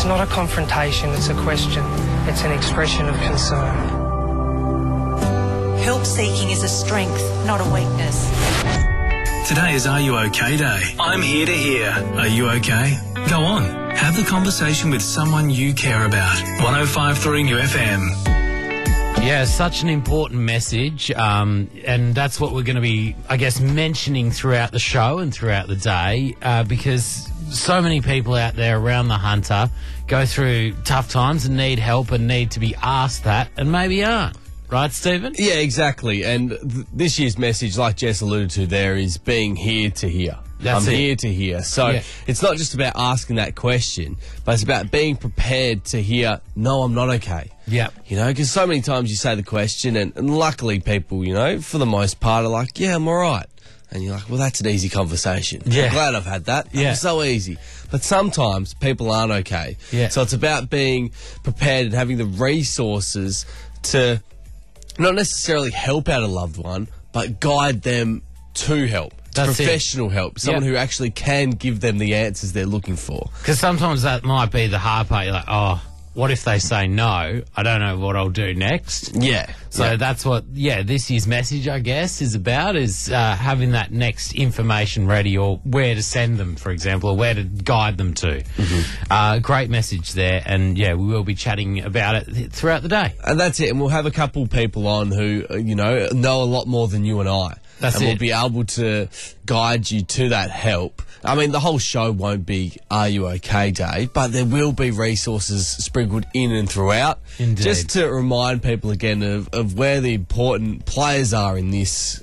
It's not a confrontation, it's a question. It's an expression of concern. Help seeking is a strength, not a weakness. Today is Are You OK Day. I'm here to hear. Are you okay? Go on. Have the conversation with someone you care about. 105.3 New FM. Yeah, such an important message, and that's what we're going to be, I guess, mentioning throughout the show and throughout the day, because so many people out there around the Hunter go through tough times and need help and need to be asked that and maybe aren't. Right, Stephen? Yeah, exactly. And this year's message, like Jess alluded to there, is being here to hear. I'm here to hear. So it's not just about asking that question, but it's about being prepared to hear, no, I'm not okay. Yeah. You know, because so many times you say the question and luckily people, you know, for the most part are like, yeah, I'm all right. And you're like, well, that's an easy conversation. Yeah. I'm glad I've had that. Yeah. It's so easy. But sometimes people aren't okay. Yeah. So it's about being prepared and having the resources to not necessarily help out a loved one, but guide them to help. That's professional help. Someone who actually can give them the answers they're looking for. Because sometimes that might be the hard part. You're like, oh, what if they say no? I don't know what I'll do next. Yeah. So that's what, this year's message, I guess, is about, is having that next information ready, or where to send them, for example, or where to guide them to. Mm-hmm. Great message there, and, we will be chatting about it throughout the day. And that's it, and we'll have a couple people on who, know a lot more than you and I. We'll be able to guide you to that help. I mean, the whole show won't be Are You OK Day, but there will be resources sprinkled in and throughout. Indeed. Just to remind people again of where the important players are in this,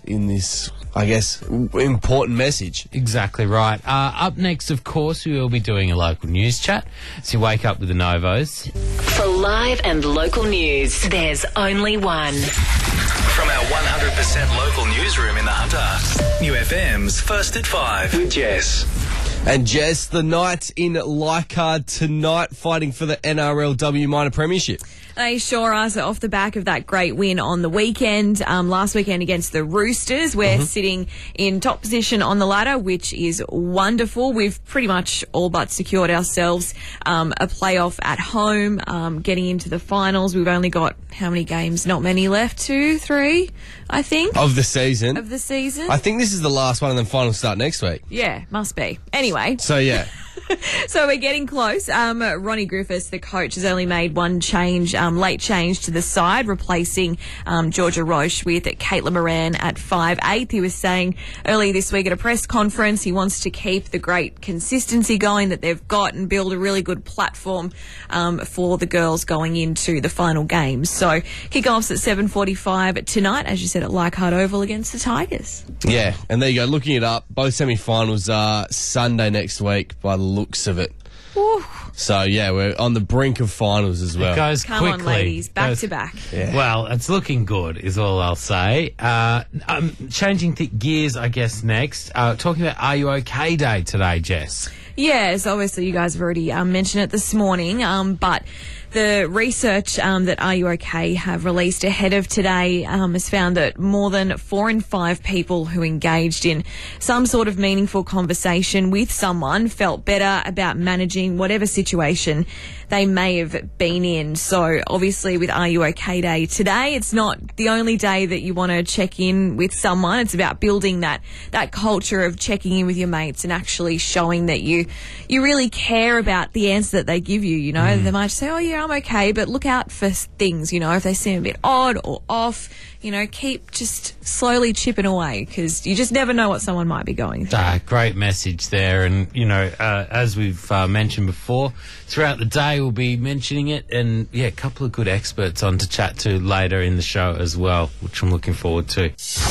I guess, important message. Exactly right. Up next, of course, we will be doing a local news chat. So you wake up with the Novos. For live and local news, there's only one. From our 100% local newsroom in the Hunter, New FM's First at 5 with Jess. And Jess, the Knights in Leichhardt tonight fighting for the NRLW Minor Premiership. They sure are. So off the back of that great win on the weekend, last weekend against the Roosters, we're sitting in top position on the ladder, which is wonderful. We've pretty much all but secured ourselves a playoff at home, getting into the finals. We've only got how many games? Not many left. 2, 3, I think. Of the season. I think this is the last one and then finals start next week. Yeah, must be. Anyway. So, yeah. So we're getting close. Ronnie Griffiths, the coach, has only made one change, late change to the side, replacing Georgia Roche with Caitlin Moran at 5'8". He was saying earlier this week at a press conference he wants to keep the great consistency going that they've got and build a really good platform for the girls going into the final games. So kick-offs at 7:45 tonight, as you said, at Leichhardt Oval against the Tigers. Yeah, and there you go. Looking it up, both semi-finals are Sunday next week by the looks of it. Ooh. So, we're on the brink of finals as well. It goes Come quickly. on, ladies. Back to back. Yeah. Well, it's looking good is all I'll say. Changing gears, I guess, next. Talking about Are You OK Day today, Jess? Yes, obviously you guys have already mentioned it this morning, but the research that Are You OK have released ahead of today has found that more than 4 in 5 people who engaged in some sort of meaningful conversation with someone felt better about managing whatever situation they may have been in. So obviously with Are You OK Day today, it's not the only day that you want to check in with someone. It's about building that culture of checking in with your mates and actually showing that you really care about the answer that they give you. You know, they might say, oh yeah, I'm okay, but look out for things, if they seem a bit odd or off, keep just slowly chipping away, because you just never know what someone might be going through. Great message there. And, as we've mentioned before, throughout the day we'll be mentioning it, and, a couple of good experts on to chat to later in the show as well, which I'm looking forward to.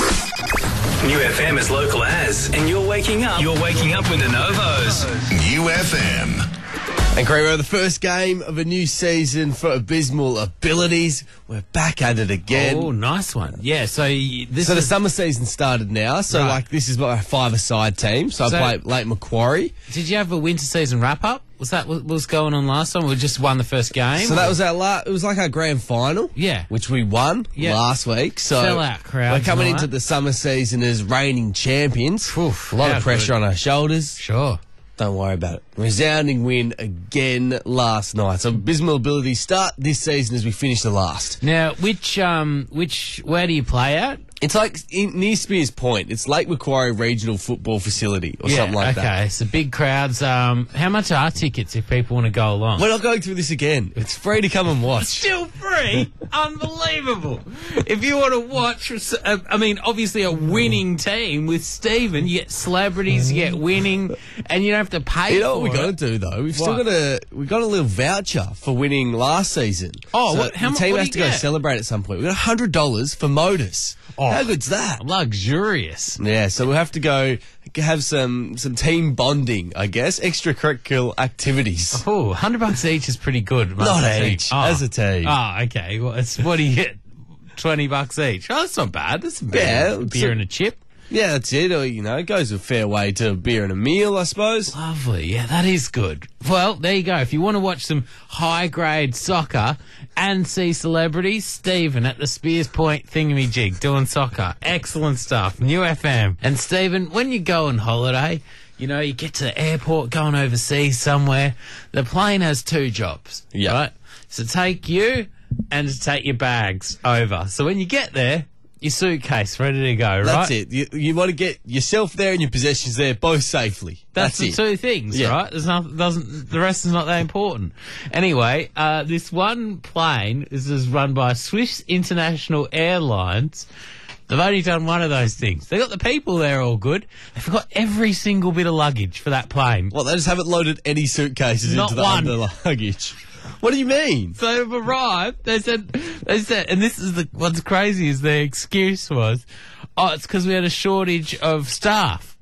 New FM is local as, and you're waking up. You're waking up with the Novos. New FM. And Creamo, the first game of a new season for Abysmal Abilities. We're back at it again. Oh, nice one. Yeah, so the summer season started now. So, this is my 5-a-side team. So I play Lake Macquarie. Did you have a winter season wrap-up? Was that what was going on last time? We just won the first game? So that was it was like our grand final. Yeah. Which we won last week. So sell out crowds. We're coming into the summer season as reigning champions. Oof, a lot of pressure on our shoulders. Sure. Don't worry about it. Resounding win again last night. So abysmal ability start this season as we finish the last. Now, where do you play at? It's like near Spears Point. It's Lake Macquarie Regional Football Facility or something like that. Okay, so big crowds. How much are tickets if people want to go along? We're not going through this again. It's free to come and watch. Still free? Unbelievable. If you want to watch, I mean, obviously a winning team with Stephen, you get celebrities, you get winning, and you don't have to pay You know for what we got it. to do though? We got a little voucher for winning last season. Oh, so what- how the mu- team what has do to you go get? celebrate at some point. We got $100 for Modus. Oh. How good's that? Luxurious. Yeah, so we'll have to go have some team bonding, I guess, extracurricular activities. Oh, $100 each is pretty good. must Not say. each, as a team. Oh, okay. Well, what do you get? $20 each. Oh, that's not bad. That's a Yeah, beer and a chip. Yeah, that's it. Or, you know, it goes a fair way to a beer and a meal, I suppose. Lovely. Yeah, that is good. Well, there you go. If you want to watch some high-grade soccer and see celebrities, Stephen at the Spears Point thingamajig doing soccer. Excellent stuff. New FM. And Stephen, when you go on holiday, you know, you get to the airport going overseas somewhere, the plane has two jobs. Yeah. Right? So take you and to take your bags over. So when you get there, your suitcase ready to go, right? That's it. You want to get yourself there and your possessions there both safely. That's the it. two things, Yeah. right? The rest is not that important. Anyway, this one plane is run by Swiss International Airlines. They've only done one of those things. They got the people there all good. They forgot every single bit of luggage for that plane. Well, they just haven't loaded any suitcases Not into the one. under luggage. What do you mean? So they've arrived. They said, and this is what's crazy is their excuse was, oh, it's because we had a shortage of staff.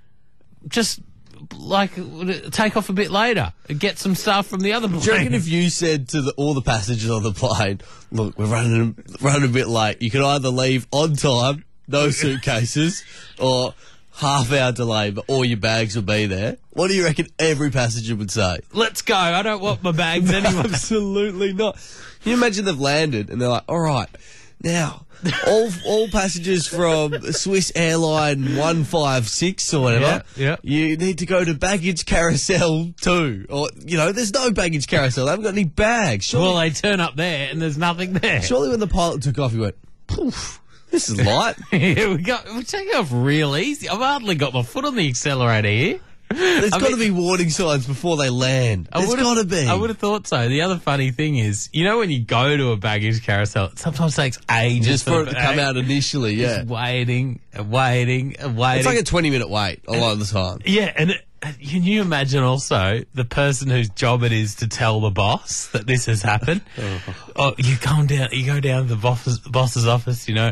Just like take off a bit later and get some staff from the other plane. Do you reckon if you said to all the passengers on the plane, look, we're running a bit late, you can either leave on time, no suitcases, or half-hour delay, but all your bags will be there? What do you reckon every passenger would say? Let's go. I don't want my bags anyway. Absolutely not. Can you imagine they've landed and they're like, all right, now, all passengers from Swiss Airline 156 or whatever, Yeah. you need to go to baggage carousel 2. Or, you know, there's no baggage carousel. They haven't got any bags. Surely, Well, they turn up there and there's nothing there. surely when the pilot took off, he went, poof, this is light. Yeah, we're taking off real easy. I've hardly got my foot on the accelerator here. There's got to be warning signs before they land. There's got to be. I would have thought so. The other funny thing is, you know when you go to a baggage carousel, it sometimes takes ages Just for it to come out initially, yeah. Just waiting. It's like a 20-minute wait a lot of the time. Yeah, and can you imagine also the person whose job it is to tell the boss that this has happened? Oh, you go down to the boss's office, you know.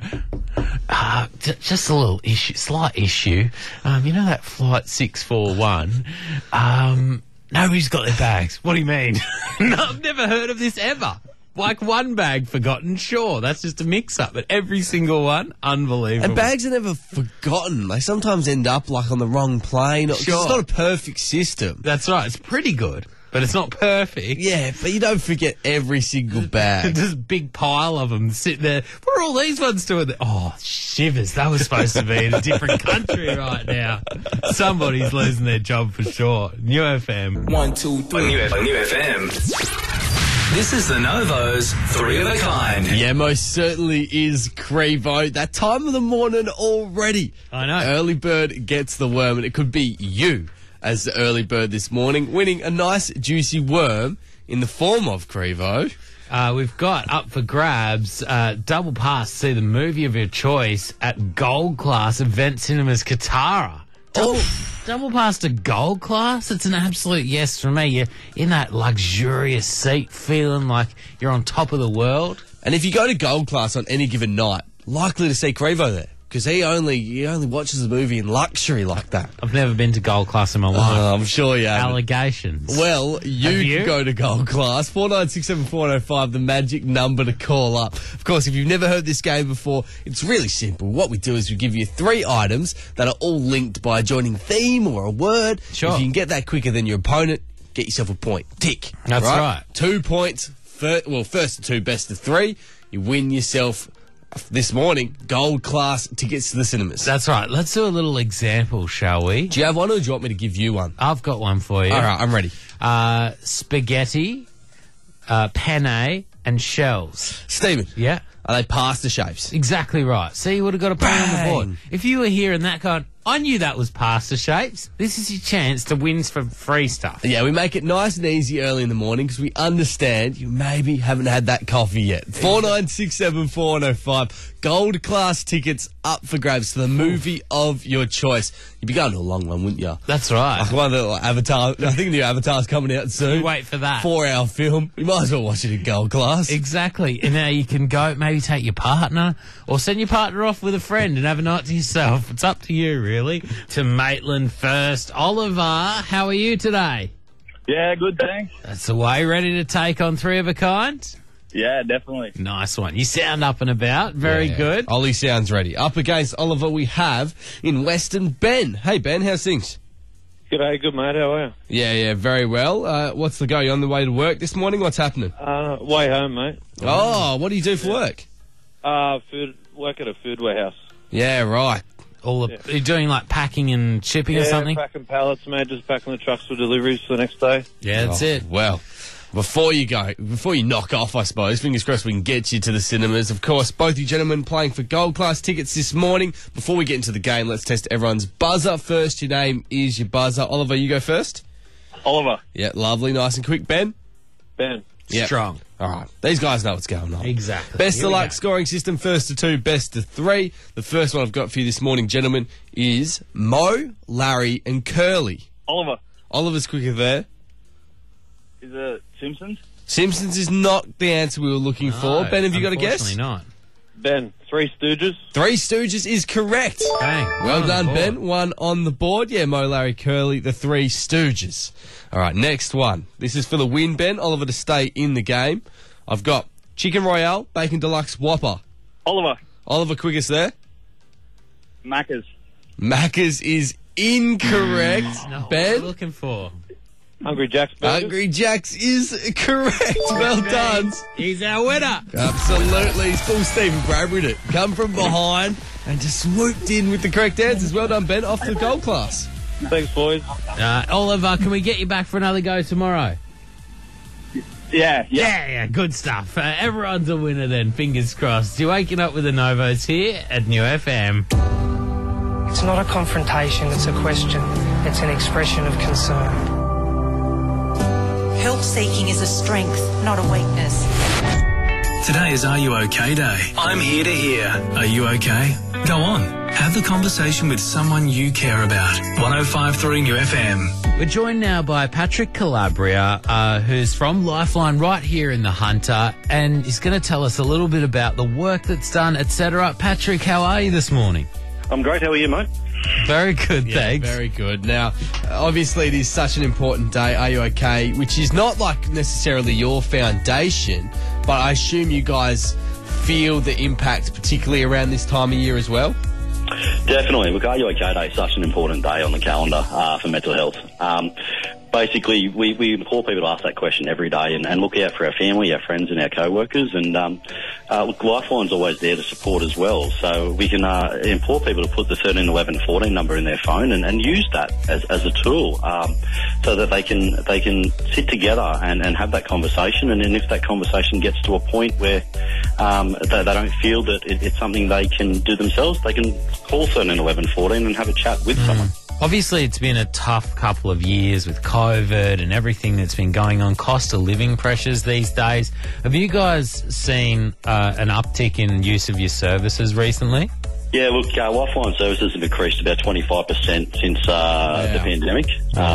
Just a little issue, slight issue. You know that flight 641? Nobody's got their bags. What do you mean? No, I've never heard of this ever. Like one bag forgotten, sure, that's just a mix-up. But every single one, unbelievable. And bags are never forgotten. They sometimes end up like on the wrong plane. Sure. It's not a perfect system. That's right, it's pretty good, but it's not perfect. Yeah, but you don't forget every single bag. There's a big pile of them sitting there. What are all these ones doing? Oh, shivers. They were supposed to be in a different country right now. Somebody's losing their job for sure. New FM. 1, 2, 3. New FM. This is the Novo's 3 of a Kind. Yeah, most certainly is Crevo. That time of the morning already. I know. Early bird gets the worm, and it could be you as the early bird this morning, winning a nice juicy worm in the form of Crevo. We've got up for grabs double pass to see the movie of your choice at Gold Class Event Cinemas Katara. Double pass to Gold Class? It's an absolute yes from me. You're in that luxurious seat feeling like you're on top of the world. And if you go to Gold Class on any given night, likely to see Crevo there. Because he only watches the movie in luxury like that. I've never been to Gold Class in my life. I'm sure you have. Allegations. Well, Have you you? can go to Gold Class, 49674105, the magic number to call up. Of course, if you've never heard this game before, it's really simple. What we do is we give you 3 items that are all linked by joining a theme or a word. Sure. If you can get that quicker than your opponent, get yourself a point. Tick. That's right. 2 points. First to 2, best of 3. You win yourself this morning, gold class tickets to the cinemas. That's right. Let's do a little example, shall we? Do you have one, or do you want me to give you one? I've got one for you. All right, I'm ready. Spaghetti, penne, and shells. Stephen. Yeah. Are they pasta shapes? Exactly right. See, you would have got a point on the Bang. board. If you were here and that going, I knew that was pasta shapes, this is your chance to win for free stuff. Yeah, we make it nice and easy early in the morning because we understand you maybe haven't had that coffee yet. 49674105. Gold class tickets up for grabs to the movie of your choice. You'd be going to a long one, wouldn't you? That's right. Like one of the Avatar. I think the new Avatar's coming out soon. Wait for that. 4-hour film. You might as well watch it in gold class. Exactly. And now you can go, maybe take your partner or send your partner off with a friend and have a night to yourself. It's up to you, really. To Maitland first. Oliver, how are you today? Yeah, good, thanks. That's the way. Ready to take on Three of a Kind? Yeah, definitely. Nice one. You sound up and about. Very good. Ollie sounds ready. Up against Oliver, we have in Western Ben. Hey, Ben, how's things? G'day, good mate, how are you? Yeah, very well. What's the go? You on the way to work this morning? What's happening? Way home, mate. Oh, what do you do for work? Work at a food warehouse. Yeah, right. You're doing like packing and shipping or something? Packing pallets, mate, just packing the trucks for deliveries for the next day. Yeah, that's it. Well, before you knock off, I suppose, fingers crossed we can get you to the cinemas. Of course, both you gentlemen playing for gold class tickets this morning. Before we get into the game, let's test everyone's buzzer. First, your name is your buzzer. Oliver, you go first. Oliver. Yeah, lovely, nice and quick. Ben? Ben. Yep. Strong. All right. These guys know what's going on. Exactly. Best Here of we luck go. scoring system, first to 2, best to 3. The first one I've got for you this morning, gentlemen, is Mo, Larry and Curly. Oliver. Oliver's quicker there. Is it Simpsons? Simpsons is not the answer we were looking for. Ben, have you got a guess? Unfortunately not. Ben. Three Stooges. Three Stooges is correct. Bang. Well One on done, the board. Ben. One on the board. Yeah, Mo, Larry, Curly, the Three Stooges. All right, next one. This is for the win, Ben. Oliver to stay in the game. I've got Chicken Royale, Bacon Deluxe, Whopper. Oliver. Oliver, quickest there. Macca's. Macca's is incorrect. No, what are Ben? you looking for? Hungry Jack's Burgers. Hungry Jack's is correct. Well done. He's our winner. Absolutely. He's full Stephen Bradbury it. Come from behind and just swooped in with the correct answers. Well done, Ben. Off to gold class. Thanks, boys. Oliver, can we get you back for another go tomorrow? Yeah. Good stuff. Everyone's a winner then, fingers crossed. You're waking up with the Novos here at New FM. It's not a confrontation, it's a question. It's an expression of concern. Help seeking is a strength, not a weakness. Today is Are You OK Day. I'm here to hear. Are you okay? Go on. Have the conversation with someone you care about. 105.3 New FM. We're joined now by Patrick Calabria, who's from Lifeline right here in the Hunter, and he's going to tell us a little bit about the work that's done, etc. Patrick, how are you this morning? I'm great, how are you, mate? Very good, Yeah, thanks. very good. Now, obviously it is such an important day, Are You OK? Which is not like necessarily your foundation, but I assume you guys feel the impact, particularly around this time of year as well? Definitely. Look, Are You OK Day is such an important day on the calendar for mental health. Basically, we implore people to ask that question every day and look out for our family, our friends and our co-workers. And look, Lifeline's always there to support as well. So we can implore people to put the 13 11 14 number in their phone and use that as a tool so that they can sit together and have that conversation. And then if that conversation gets to a point where they don't feel that it's something they can do themselves, they can call 13 11 14 and have a chat with someone. Obviously, it's been a tough couple of years with COVID and everything that's been going on, cost of living pressures these days. Have you guys seen an uptick in use of your services recently? Yeah, look, Lifeline services have increased about 25% since the pandemic.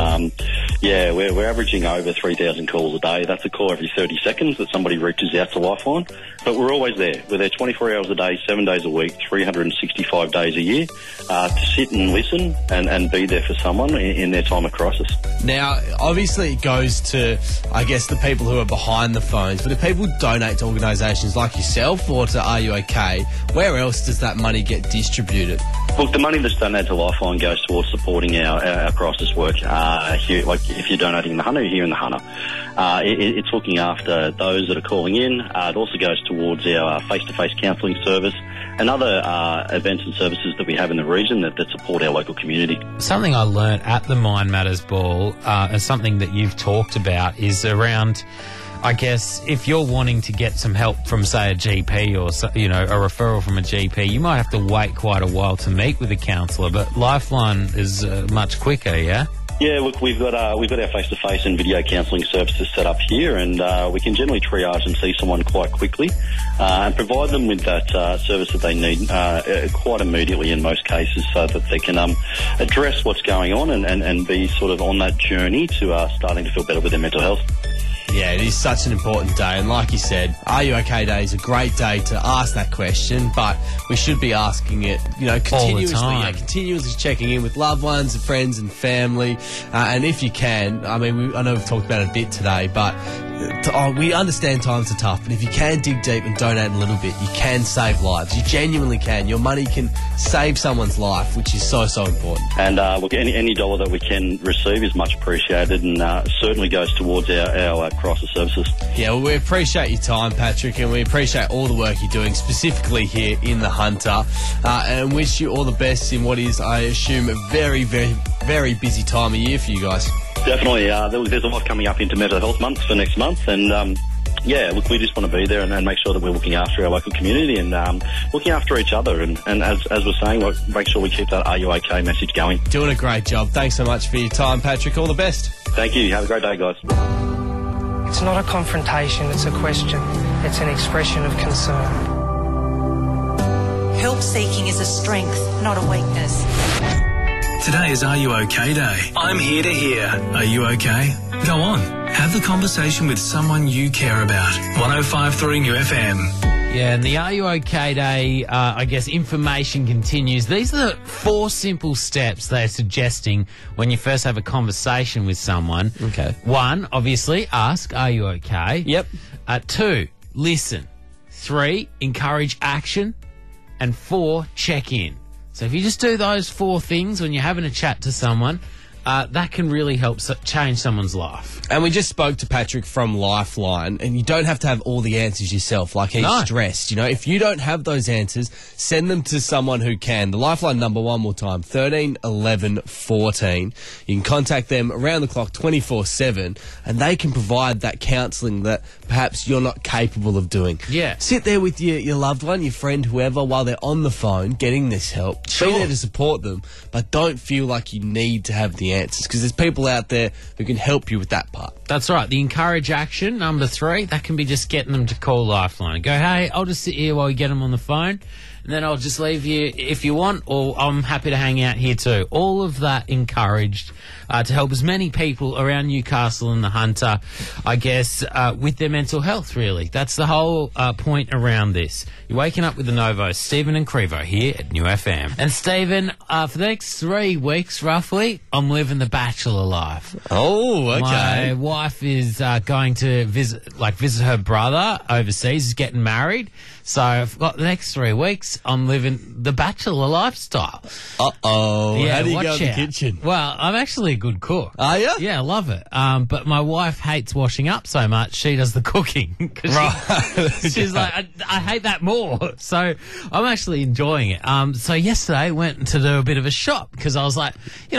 We're averaging over 3,000 calls a day. That's a call every 30 seconds that somebody reaches out to Lifeline. But we're always there. We're there 24 hours a day, 7 days a week, 365 days a year to sit and listen and be there for someone in their time of crisis. Now, obviously it goes to, I guess, the people who are behind the phones, but if people donate to organisations like yourself or to Are You OK, where else does that money get distributed? Look, the money that's donated to Lifeline goes towards supporting our crisis work. Here, like if you're donating in the Hunter, here in the Hunter, it's looking after those that are calling in. It also goes towards our face-to-face counselling service. and other events and services that we have in the region that support our local community. Something I learnt at the Mind Matters Ball, and something that you've talked about, is around, I guess, if you're wanting to get some help from, say, a GP or, a referral from a GP, you might have to wait quite a while to meet with a counsellor, but Lifeline is much quicker, yeah? Yeah, look, we've got our face-to-face and video counselling services set up here, and we can generally triage and see someone quite quickly and provide them with that service that they need quite immediately in most cases, so that they can address what's going on and be sort of on that journey to starting to feel better with their mental health. Yeah, it is such an important day, and like you said, Are You OK Day is a great day to ask that question, but we should be asking it, continuously. All the time. Yeah, continuously checking in with loved ones and friends and family, and if you can, I know we've talked about it a bit today, but we understand times are tough, but if you can dig deep and donate a little bit, you can save lives. You genuinely can. Your money can save someone's life, which is so, so important. And look, any dollar that we can receive is much appreciated, and certainly goes towards our crisis services. Yeah, well, we appreciate your time, Patrick, and we appreciate all the work you're doing, specifically here in the Hunter, and wish you all the best in what is, I assume, a very, very, very busy time of year for you guys. Definitely. There's a lot coming up into Mental Health Month for next month, and look, we just want to be there and make sure that we're looking after our local community and looking after each other, and as we're saying, make sure we keep that Are You OK message going. Doing a great job. Thanks so much for your time, Patrick. All the best. Thank you. Have a great day, guys. It's not a confrontation, it's a question. It's an expression of concern. Help seeking is a strength, not a weakness. Today is Are You OK Day. I'm here to hear. Are you okay? Go on. Have the conversation with someone you care about. 105.3 New FM. Yeah, and the Are You OK Day, I guess, information continues. These are the 4 simple steps they're suggesting when you first have a conversation with someone. Okay. 1, obviously, ask, are you okay? Yep. 2, listen. 3, encourage action. And 4, check in. So if you just do those 4 things when you're having a chat to someone, that can really help change someone's life. And we just spoke to Patrick from Lifeline, and you don't have to have all the answers yourself, like he's stressed. If you don't have those answers, send them to someone who can. The Lifeline number, one more time, 13 11 14. You can contact them around the clock 24/7, and they can provide that counselling that perhaps you're not capable of doing. Yeah. Sit there with your loved one, your friend, whoever, while they're on the phone getting this help. Sure. Be there to support them, but don't feel like you need to have the answers, because there's people out there who can help you with that part. That's right. The encourage action, number 3, that can be just getting them to call Lifeline and go, hey, I'll just sit here while you get them on the phone, and then I'll just leave you if you want, or I'm happy to hang out here too. All of that encouraged to help as many people around Newcastle and the Hunter, I guess, with their mental health, really. That's the whole point around this. You're waking up with the Novos, Stephen and Crevo here at New FM. And Stephen, for the next 3 weeks, roughly, I'm living the bachelor life. Oh, okay. My wife is going to visit her brother overseas. He's getting married. So I've got the next 3 weeks, I'm living the bachelor lifestyle. Uh-oh. Yeah, how do you go watch in the out. kitchen? Well, I'm actually a good cook. Are you? Yeah, I love it. But my wife hates washing up so much, she does the cooking. Right. She's like, I hate that more. So I'm actually enjoying it. So yesterday I went to do a bit of a shop because I was like,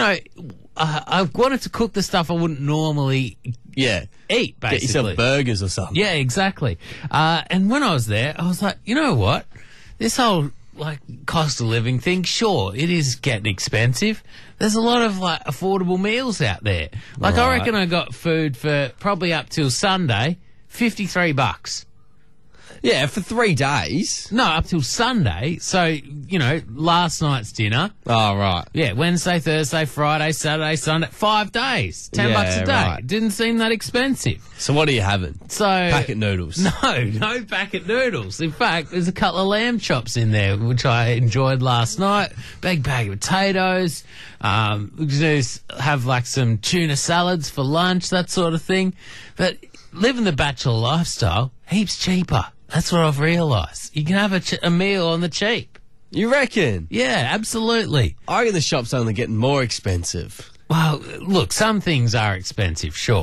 I wanted to cook the stuff I wouldn't normally eat, basically. Get yourself burgers or something. Yeah, exactly. And when I was there, I was like, you know what? This whole cost of living thing, sure, it is getting expensive. There's a lot of affordable meals out there. I reckon I got food for probably up till Sunday, $53. Yeah, for 3 days. No, up till Sunday. So, last night's dinner. Oh, right. Yeah, Wednesday, Thursday, Friday, Saturday, Sunday. 5 days. $10 a day. Right. Didn't seem that expensive. So what are you having? Packet noodles. No packet noodles. In fact, there's a couple of lamb chops in there, which I enjoyed last night. Big bag of potatoes. We just have some tuna salads for lunch, that sort of thing. But living the bachelor lifestyle, heaps cheaper. That's what I've realised. You can have a meal on the cheap. You reckon? Yeah, absolutely. I reckon the shop's only getting more expensive. Well, look, some things are expensive, sure.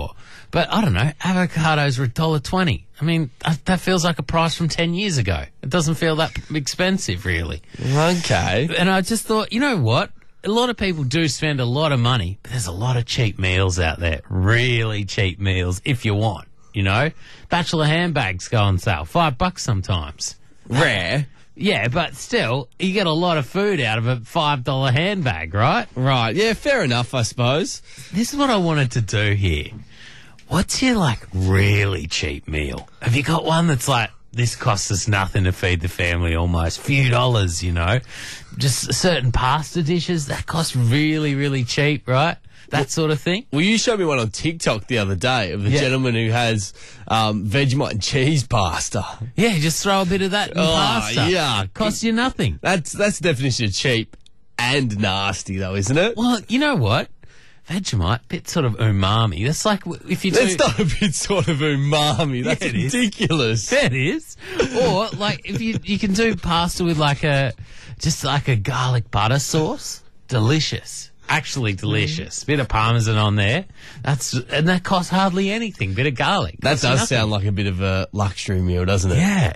But I don't know, avocados are $1.20. I mean, that feels like a price from 10 years ago. It doesn't feel that expensive, really. Okay. And I just thought, you know what? A lot of people do spend a lot of money, but there's a lot of cheap meals out there. Really cheap meals, if you want, you know? Bachelor handbags go on sale, $5 sometimes. Rare. Yeah, but still, you get a lot of food out of a $5 handbag, right? Right. Yeah, fair enough, I suppose. This is what I wanted to do here. What's your, like, really cheap meal? Have you got one that's like, this costs us nothing to feed the family almost, few dollars, you know? Just certain pasta dishes that cost really, really cheap, right? That sort of thing. Well, you showed me one on TikTok the other day of a gentleman who has Vegemite and cheese pasta. Yeah, just throw a bit of that in pasta. Yeah. Costs you nothing. That's the definition of cheap and nasty, though, isn't it? Well, you know what? Vegemite, bit sort of umami. That's like if you do... That's not a bit sort of umami. That's ridiculous. Yeah, it is. Or, like, if you can do pasta with just like a garlic butter sauce. Delicious. Actually delicious. Bit of parmesan on there. And that costs hardly anything. Bit of garlic. That does sound like a bit of a luxury meal, doesn't it? Yeah.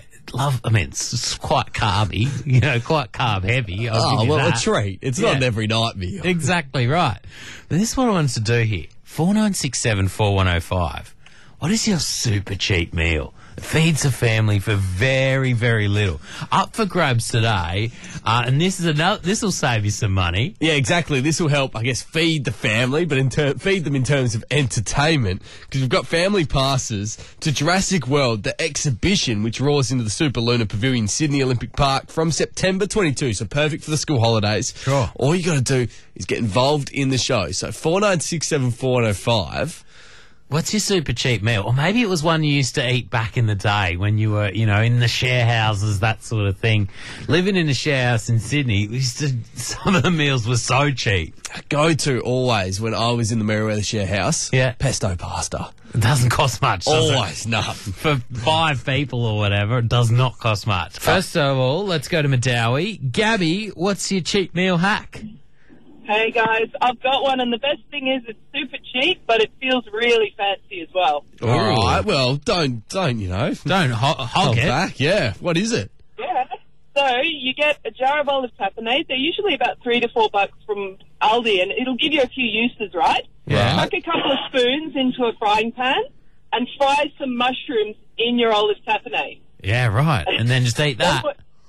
It's quite carby, you know, quite carb heavy. A treat. It's not an every night meal. Exactly right. But this is what I wanted to do here. 4967 4105. What is your super cheap meal? It feeds a family for very, very little. Up for grabs today, and this will save you some money. Yeah, exactly. This will help, I guess, feed the family, but feed them in terms of entertainment, because we've got family passes to Jurassic World, the exhibition, which roars into the Super Lunar Pavilion, Sydney Olympic Park from September 22, so perfect for the school holidays. Sure. All you got to do is get involved in the show. So 4967 4105. What's your super cheap meal? Or maybe it was one you used to eat back in the day when you were, you know, in the share houses, that sort of thing. Living in a share house in Sydney, some of the meals were so cheap. Go-to always when I was in the Merriweather share house. Yeah. Pesto pasta. It doesn't cost much, does it? Always nothing. For 5 people or whatever, it does not cost much. First of all, let's go to Madawi. Gabby, what's your cheap meal hack? Hey guys, I've got one, and the best thing is it's super cheap, but it feels really fancy as well. All right, well, don't you know? Don't hog it. Back. Yeah, what is it? Yeah, so you get a jar of olive tapenade. They're usually about $3 to $4 from Aldi, and it'll give you a few uses, right? Yeah. Chuck a couple of spoons into a frying pan and fry some mushrooms in your olive tapenade. Yeah, right, and then just eat that.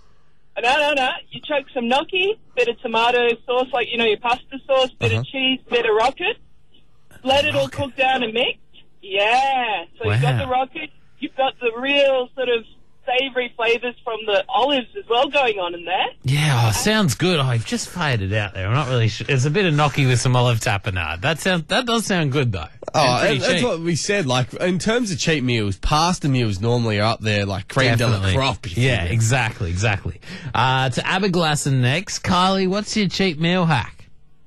No. You chuck some gnocchi, bit of tomato sauce, like, you know, your pasta sauce, bit of cheese, bit of rocket. Let it all cook down and mix. Yeah. So you've got the rocket, you've got the real sort of savoury flavours from the olives as well going on in there. Yeah, sounds good. I've just faded out there. I'm not really sure. It's a bit of gnocchi with some olive tapenade. That does sound good, though. And that's what we said. Like, in terms of cheap meals, pasta meals normally are up there, like creme de la crop. Yeah, exactly. To Aberglasslyn next. Kylie, what's your cheap meal hack?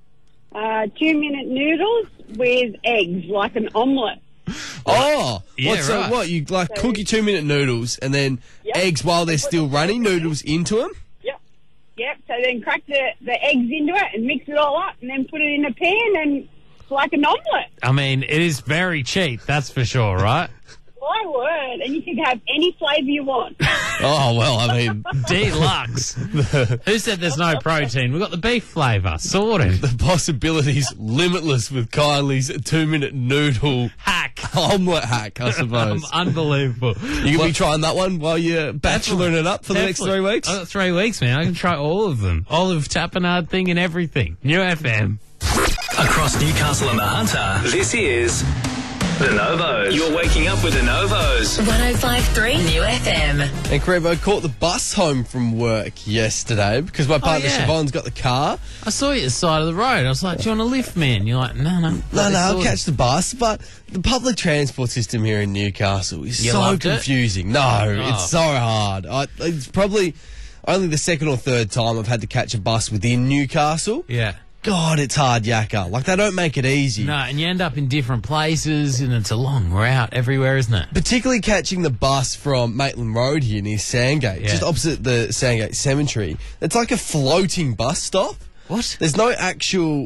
2-minute noodles with eggs, like an omelette. Oh, yeah, right. What, you like cook your 2-minute noodles and then eggs while they're still running, noodles into them? Yep, so then crack the eggs into it and mix it all up and then put it in a pan and it's like an omelette. I mean, it is very cheap, that's for sure, right? My word, and you can have any flavour you want. Oh, well, I mean... Deluxe. Who said there's no protein? We've got the beef flavour. Sorted. The possibilities limitless with Kylie's 2-minute noodle hack. Omelette hack, I suppose. Unbelievable. You can be trying that one while you're bacheloring it up for the next 3 weeks? I've got 3 weeks, man. I can try all of them. Olive tapenade thing and everything. New FM. Across Newcastle and the Hunter, this is... The Novos. You're waking up with the Novos. 105.3 New FM. And Crevo caught the bus home from work yesterday because my partner Siobhan's got the car. I saw you at the side of the road. I was like, do you want to lift me? And you're like, no, I'll catch the bus. But the public transport system here in Newcastle is so confusing. It's so hard. It's probably only the second or third time I've had to catch a bus within Newcastle. Yeah. God, it's hard yakka. Like, they don't make it easy. No, and you end up in different places, and it's a long route everywhere, isn't it? Particularly catching the bus from Maitland Road here near Sandgate, just opposite the Sandgate Cemetery. It's like a floating bus stop. What? There's no actual,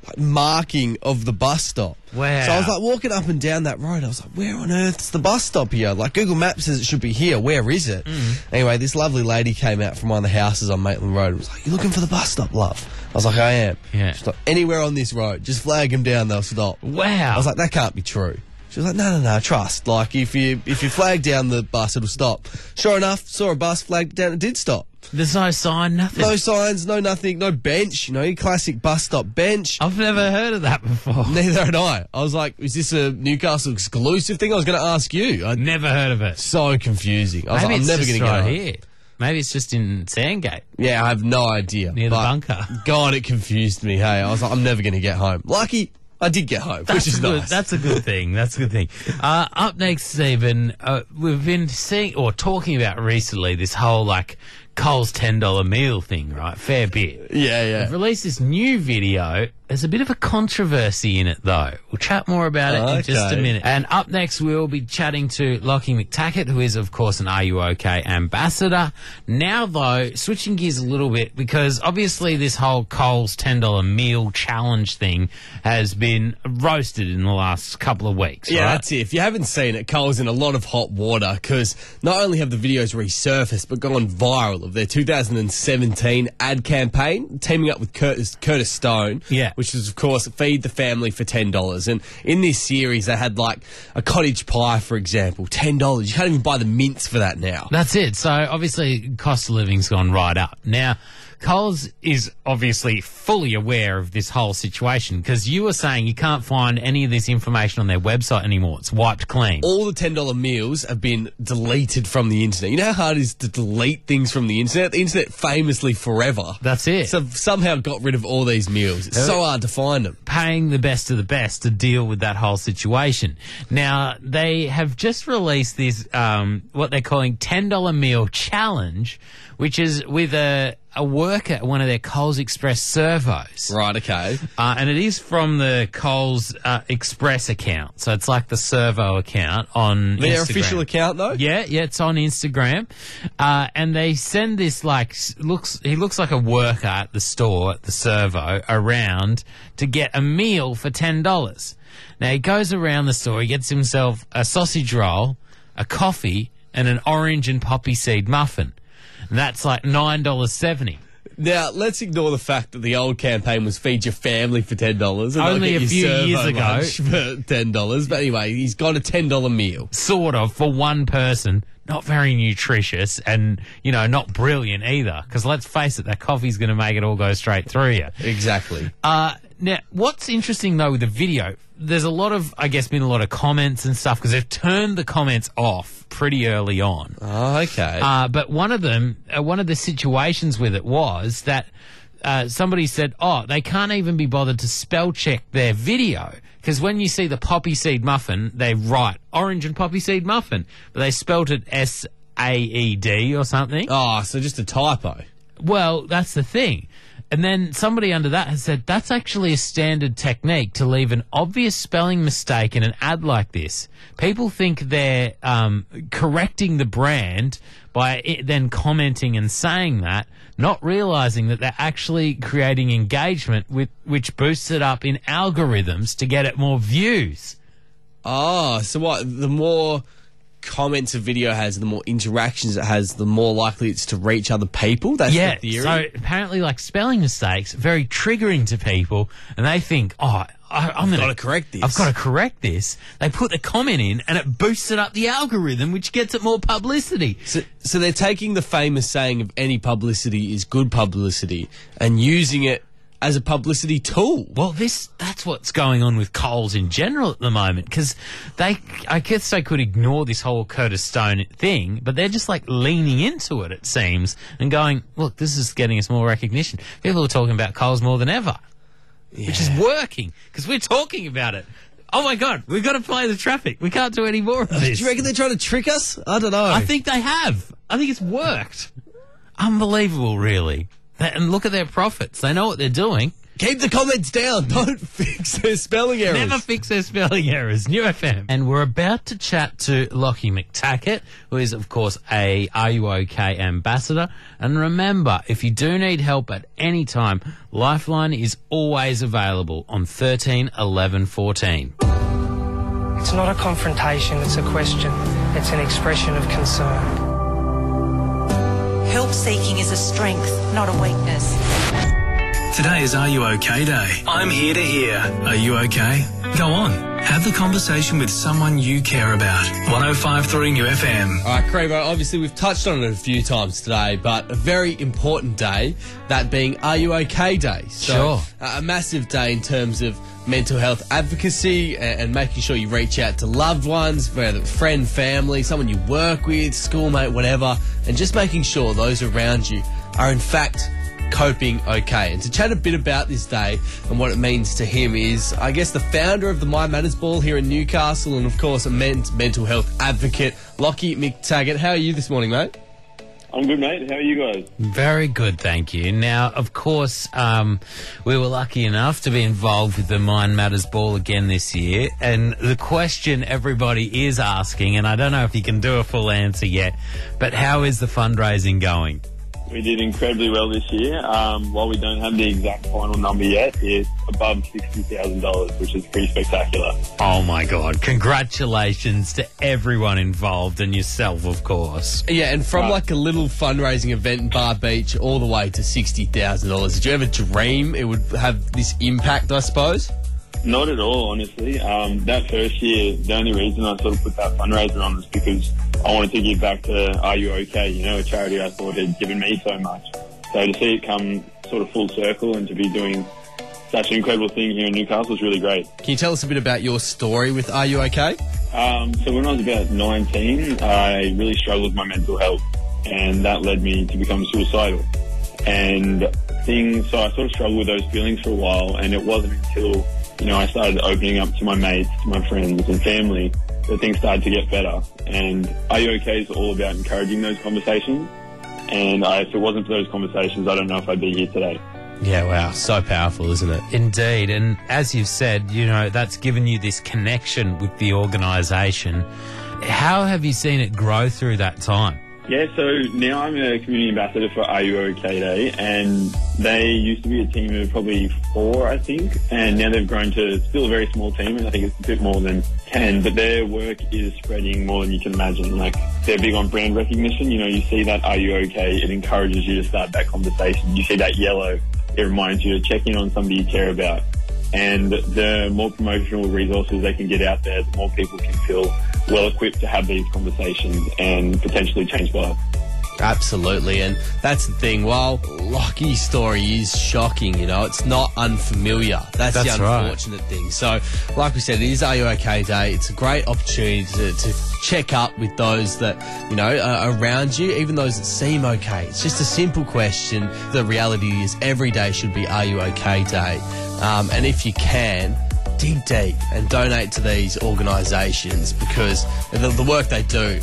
marking of the bus stop. Wow. So I was like walking up and down that road. I was like, where on earth's the bus stop here? Like Google Maps says it should be here. Where is it? Anyway, this lovely lady came out from one of the houses on Maitland Road and was like, you looking for the bus stop, love? I was like, I am. Yeah. She's like, anywhere on this road, just flag them down, they'll stop. Wow. I was like, that can't be true. She was like, no, trust. Like, if you flag down the bus, it'll stop. Sure enough, saw a bus, flagged it down, it did stop. There's no sign, nothing. No signs, no nothing, no bench, you know, your classic bus stop bench. I've never heard of that before. Neither had I. I was like, is this a Newcastle exclusive thing? I was going to ask you. I'd never heard of it. So confusing. I was like, I'm never going to get right here. Maybe it's just in Sandgate. Yeah, I have no idea. Near the bunker. God, it confused me, hey. I was like, I'm never going to get home. Lucky, I did get home, which is nice. That's a good thing. That's a good thing. Up next, Stephen, we've been seeing or talking about recently this whole, like, Coles $10 meal thing, right? Fair bit. Yeah. They've released this new video. There's a bit of a controversy in it, though. We'll chat more about it in just a minute. And up next, we'll be chatting to Lockie McTaggart, who is, of course, an Are You OK ambassador. Now, though, switching gears a little bit, because obviously this whole Coles $10 meal challenge thing has been roasted in the last couple of weeks, Yeah, right? that's it. If you haven't seen it, Coles in a lot of hot water, because not only have the videos resurfaced, but gone viral of their 2017 ad campaign, teaming up with Curtis Stone. Yeah. Which is, of course, Feed the Family for $10. And in this series, they had, like, a cottage pie, for example, $10. You can't even buy the mince for that now. That's it. So, obviously, cost of living's gone right up. Now, Coles is obviously fully aware of this whole situation, because you were saying you can't find any of this information on their website anymore. It's wiped clean. All the $10 meals have been deleted from the internet. You know how hard it is to delete things from the internet? The internet famously forever. That's it. So somehow got rid of all these meals. It's so hard to find them. Paying the best of the best to deal with that whole situation. Now, they have just released this, what they're calling $10 meal challenge, which is with a worker at one of their Coles Express servos. Right, okay. And it is from the Coles Express account. So it's like the servo account on Their Instagram. official account, though? Yeah, it's on Instagram. And they send this, like, he looks like a worker at the store, at the servo, around to get a meal for $10. Now, he goes around the store, he gets himself a sausage roll, a coffee, and an orange and poppy seed muffin. And that's like $9.70. Now, let's ignore the fact that the old campaign was Feed Your Family for $10. And only a few years ago. For $10. But anyway, he's got a $10 meal. Sort of, for one person. Not very nutritious and, you know, not brilliant either. Because let's face it, that coffee's going to make it all go straight through you. Exactly. Now, what's interesting, though, with the video, there's a lot of, I guess, been a lot of comments and stuff, because they've turned the comments off pretty early on. Oh, okay. But one of them, one of the situations with it was that somebody said, they can't even be bothered to spell check their video. Because when you see the poppy seed muffin, they write orange and poppy seed muffin, but they spelt it S-A-E-D or something. Oh, so just a typo. Well, that's the thing. And then somebody under that has said that's actually a standard technique to leave an obvious spelling mistake in an ad like this. People think they're correcting the brand by then commenting and saying that, not realising that they're actually creating engagement which boosts it up in algorithms to get it more views. Oh, so what? The more comments a video has, the more interactions it has, the more likely it's to reach other people? That's the theory? So apparently, like, spelling mistakes are very triggering to people, and they think, I've got to correct this. I've got to correct this. They put the comment in, and it boosts it up the algorithm, which gets it more publicity. So they're taking the famous saying of any publicity is good publicity and using it as a publicity tool. Well, that's what's going on with Coles in general at the moment, because I guess they could ignore this whole Curtis Stone thing, but they're just like leaning into it seems, and going, look, this is getting us more recognition. People are talking about Coles more than ever, which is working, because we're talking about it. Oh my God, we've got to play the traffic. We can't do any more of this. Do you reckon they're trying to trick us? I don't know. I think they have. I think it's worked. Unbelievable, really. And look at their profits. They know what they're doing. Keep the comments down. Don't fix their spelling errors. Never fix their spelling errors. New FM. And we're about to chat to Lockie McTaggart, who is, of course, a Are You OK ambassador. And remember, if you do need help at any time, Lifeline is always available on 13 11 14. It's not a confrontation, it's a question. It's an expression of concern. Help seeking is a strength, not a weakness. Today is Are You OK Day. I'm here to hear. Are you okay? Go on. Have the conversation with someone you care about. 105.3 New FM. All right, Crevo, obviously we've touched on it a few times today, but a very important day, that being Are You OK Day. So, sure. A massive day in terms of mental health advocacy and making sure you reach out to loved ones, whether friend, family, someone you work with, schoolmate, whatever, and just making sure those around you are in fact coping okay. And to chat a bit about this day and what it means to him is, I guess, the founder of the My Matters Ball here in Newcastle and, of course, a mental health advocate, Lockie McTaggart. How are you this morning, mate? I'm good, mate. How are you guys? Very good, thank you. Now, of course, we were lucky enough to be involved with the Mind Matters Ball again this year. And the question everybody is asking, and I don't know if you can do a full answer yet, but how is the fundraising going? We did incredibly well this year. While we don't have the exact final number yet, it's above $60,000, which is pretty spectacular. Oh, my God. Congratulations to everyone involved and yourself, of course. Yeah, and from like a little fundraising event in Bar Beach all the way to $60,000, did you ever dream it would have this impact, I suppose? Not at all, honestly. That first year, the only reason I sort of put that fundraiser on was because I wanted to give back to Are You OK, you know, a charity I thought had given me so much. So to see it come sort of full circle and to be doing such an incredible thing here in Newcastle is really great. Can you tell us a bit about your story with Are You OK? So when I was about 19, I really struggled with my mental health, and that led me to become suicidal. So I sort of struggled with those feelings for a while, and it wasn't until I started opening up to my mates, to my friends and family, that things started to get better. And Are You OK is all about encouraging those conversations. And if it wasn't for those conversations, I don't know if I'd be here today. Yeah, wow. So powerful, isn't it? Indeed. And as you've said, that's given you this connection with the organisation. How have you seen it grow through that time? Yeah, so now I'm a community ambassador for Are You OK Day, and they used to be a team of probably 4, I think, and now they've grown to still a very small team, and I think it's a bit more than 10, but their work is spreading more than you can imagine. Like, they're big on brand recognition. You see that Are You OK, it encourages you to start that conversation. You see that yellow, it reminds you to check in on somebody you care about. And the more promotional resources they can get out there, the more people can feel well equipped to have these conversations and potentially change lives. Absolutely, and that's the thing. While Lockie's story is shocking, it's not unfamiliar. That's the unfortunate thing. So, like we said, it is Are You OK Day. It's a great opportunity to check up with those that, are around you, even those that seem okay. It's just a simple question. The reality is every day should be Are You OK Day. And if you can, dig deep and donate to these organisations, because the work they do,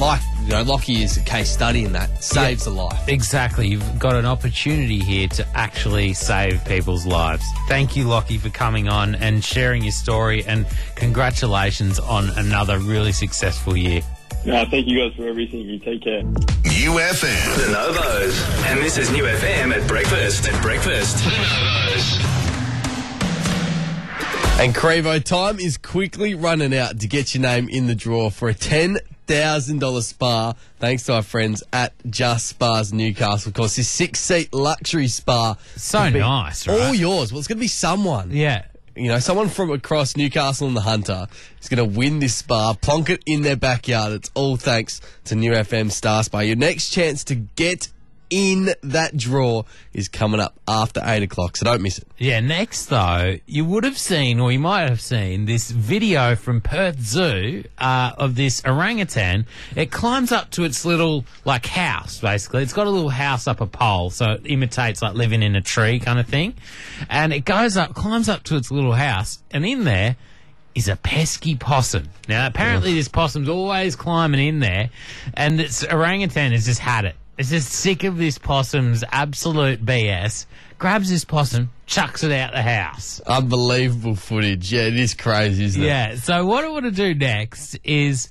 Lockie is a case study in that, saves a life. Exactly. You've got an opportunity here to actually save people's lives. Thank you, Lockie, for coming on and sharing your story, and congratulations on another really successful year. No, thank you guys for everything. You take care. New FM. The Novos. And this is New FM at breakfast. And Crevo, time is quickly running out to get your name in the draw for a $10,000 spa, thanks to our friends at Just Spas Newcastle. Of course, this 6-seat luxury spa. So nice, right? All yours. Well, it's going to be someone. Yeah. Someone from across Newcastle and the Hunter is going to win this spa, plonk it in their backyard. It's all thanks to New FM Star Spa. Your next chance to get in that draw is coming up after 8 o'clock, so don't miss it. Yeah, next though, you would have seen, or you might have seen, this video from Perth Zoo of this orangutan. It climbs up to its little, house, basically. It's got a little house up a pole, so it imitates, living in a tree kind of thing. And it climbs up to its little house, and in there is a pesky possum. Now, apparently this possum's always climbing in there, and its orangutan has just had it. It's just sick of this possum's absolute BS, grabs this possum, chucks it out the house. Unbelievable footage. Yeah, it is crazy, isn't it? Yeah, so what I want to do next is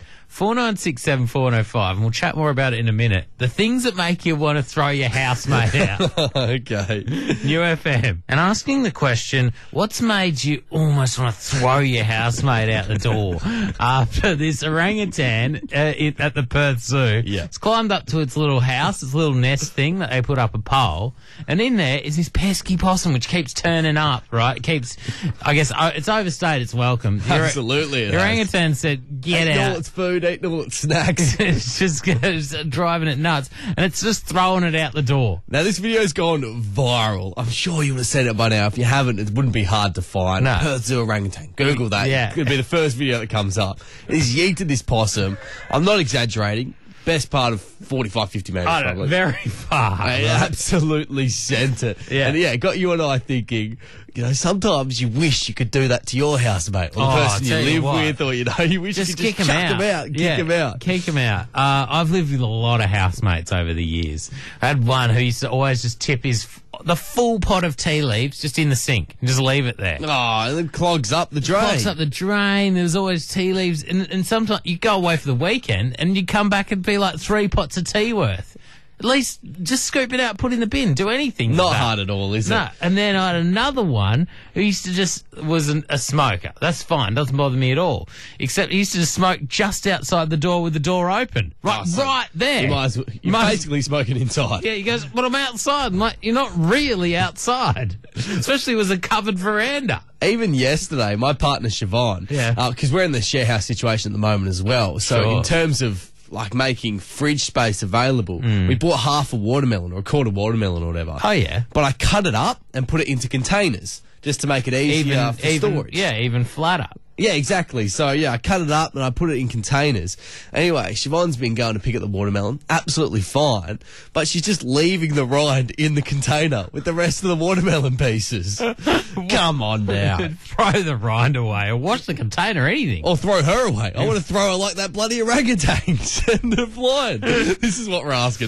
49674105, and we'll chat more about it in a minute. The things that make you want to throw your housemate out. Okay. New FM. And asking the question, what's made you almost want to throw your housemate out the door after this orangutan at the Perth Zoo? Yeah. It's climbed up to its little house, its little nest thing that they put up a pole, and in there is this pesky possum which keeps turning up, right? It keeps, I guess, it's overstayed its welcome. Absolutely it The has. orangutan said, get Eating out. all its food, eating all its snacks. It's just driving it nuts, and it's just throwing it out the door. Now, this video's gone viral. I'm sure you would have seen it by now. If you haven't, it wouldn't be hard to find. No. Perth Zoo orangutan. Google that. Yeah. It could be the first video that comes up. He's yeeted this possum. I'm not exaggerating. Best part of 45, 50 metres, I don't know, probably. very far. It absolutely sent it. Yeah. And yeah, it got you and I thinking, you know, sometimes you wish you could do that to your housemate or the person you tell you live what. with, or, you know, you wish Just you could kick just him chuck out. them out. Kick them out. Kick him out. I've lived with a lot of housemates over the years. I had one who used to always just tip the full pot of tea leaves just in the sink and just leave it there. Oh, and then clogs up the drain. Clogs up the drain. There was always tea leaves, and sometimes you go away for the weekend and you come back and be like 3 pots of tea worth. At least just scoop it out, put it in the bin, do anything. with Not that. hard at all, is No, it? and then I had another one who used to was a smoker. That's fine, doesn't bother me at all. Except he used to just smoke just outside the door with the door open. Right, so right there. You're basically smoking inside. Yeah, he goes, but I'm outside. I'm like, you're not really outside. Especially with a covered veranda. Even yesterday, my partner Siobhan, because we're in the share house situation at the moment as well. So Sure. in terms of like making fridge space available, we bought half a watermelon or a quarter watermelon or whatever. Oh, yeah. But I cut it up and put it into containers just to make it easier for storage. Yeah, even flatter. Yeah, exactly. So, yeah, I cut it up and I put it in containers. Anyway, Siobhan's been going to pick up the watermelon. Absolutely fine. But she's just leaving the rind in the container with the rest of the watermelon pieces. Come on now. Throw the rind away or wash the container, anything. Or throw her away. I want to throw her like that bloody orangutan. Send her flying. This is what we're asking.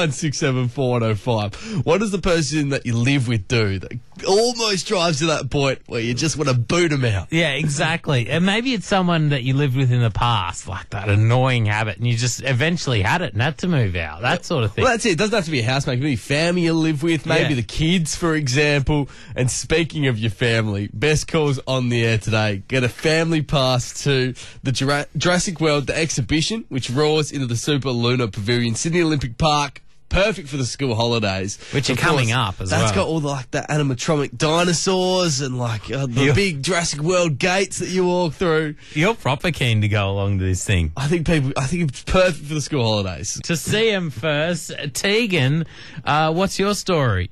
49674105. What does the person that you live with do that almost drives to that point where you just want to boot them out? Yeah, exactly. And maybe it's someone that you lived with in the past, like that annoying habit, and you just eventually had it and had to move out, that sort of thing. Well, that's it. It doesn't have to be a housemate. It can be family you live with, maybe the kids, for example. And speaking of your family, best calls on the air today. Get a family pass to the Jurassic World, the exhibition, which roars into the Super Lunar Pavilion, Sydney Olympic Park. Perfect for the school holidays. Which are Of coming course, up as That's well. got all the animatronic dinosaurs and the big Jurassic World gates that you walk through. You're proper keen to go along to this thing. I think it's perfect for the school holidays. To see him first, Tegan, what's your story?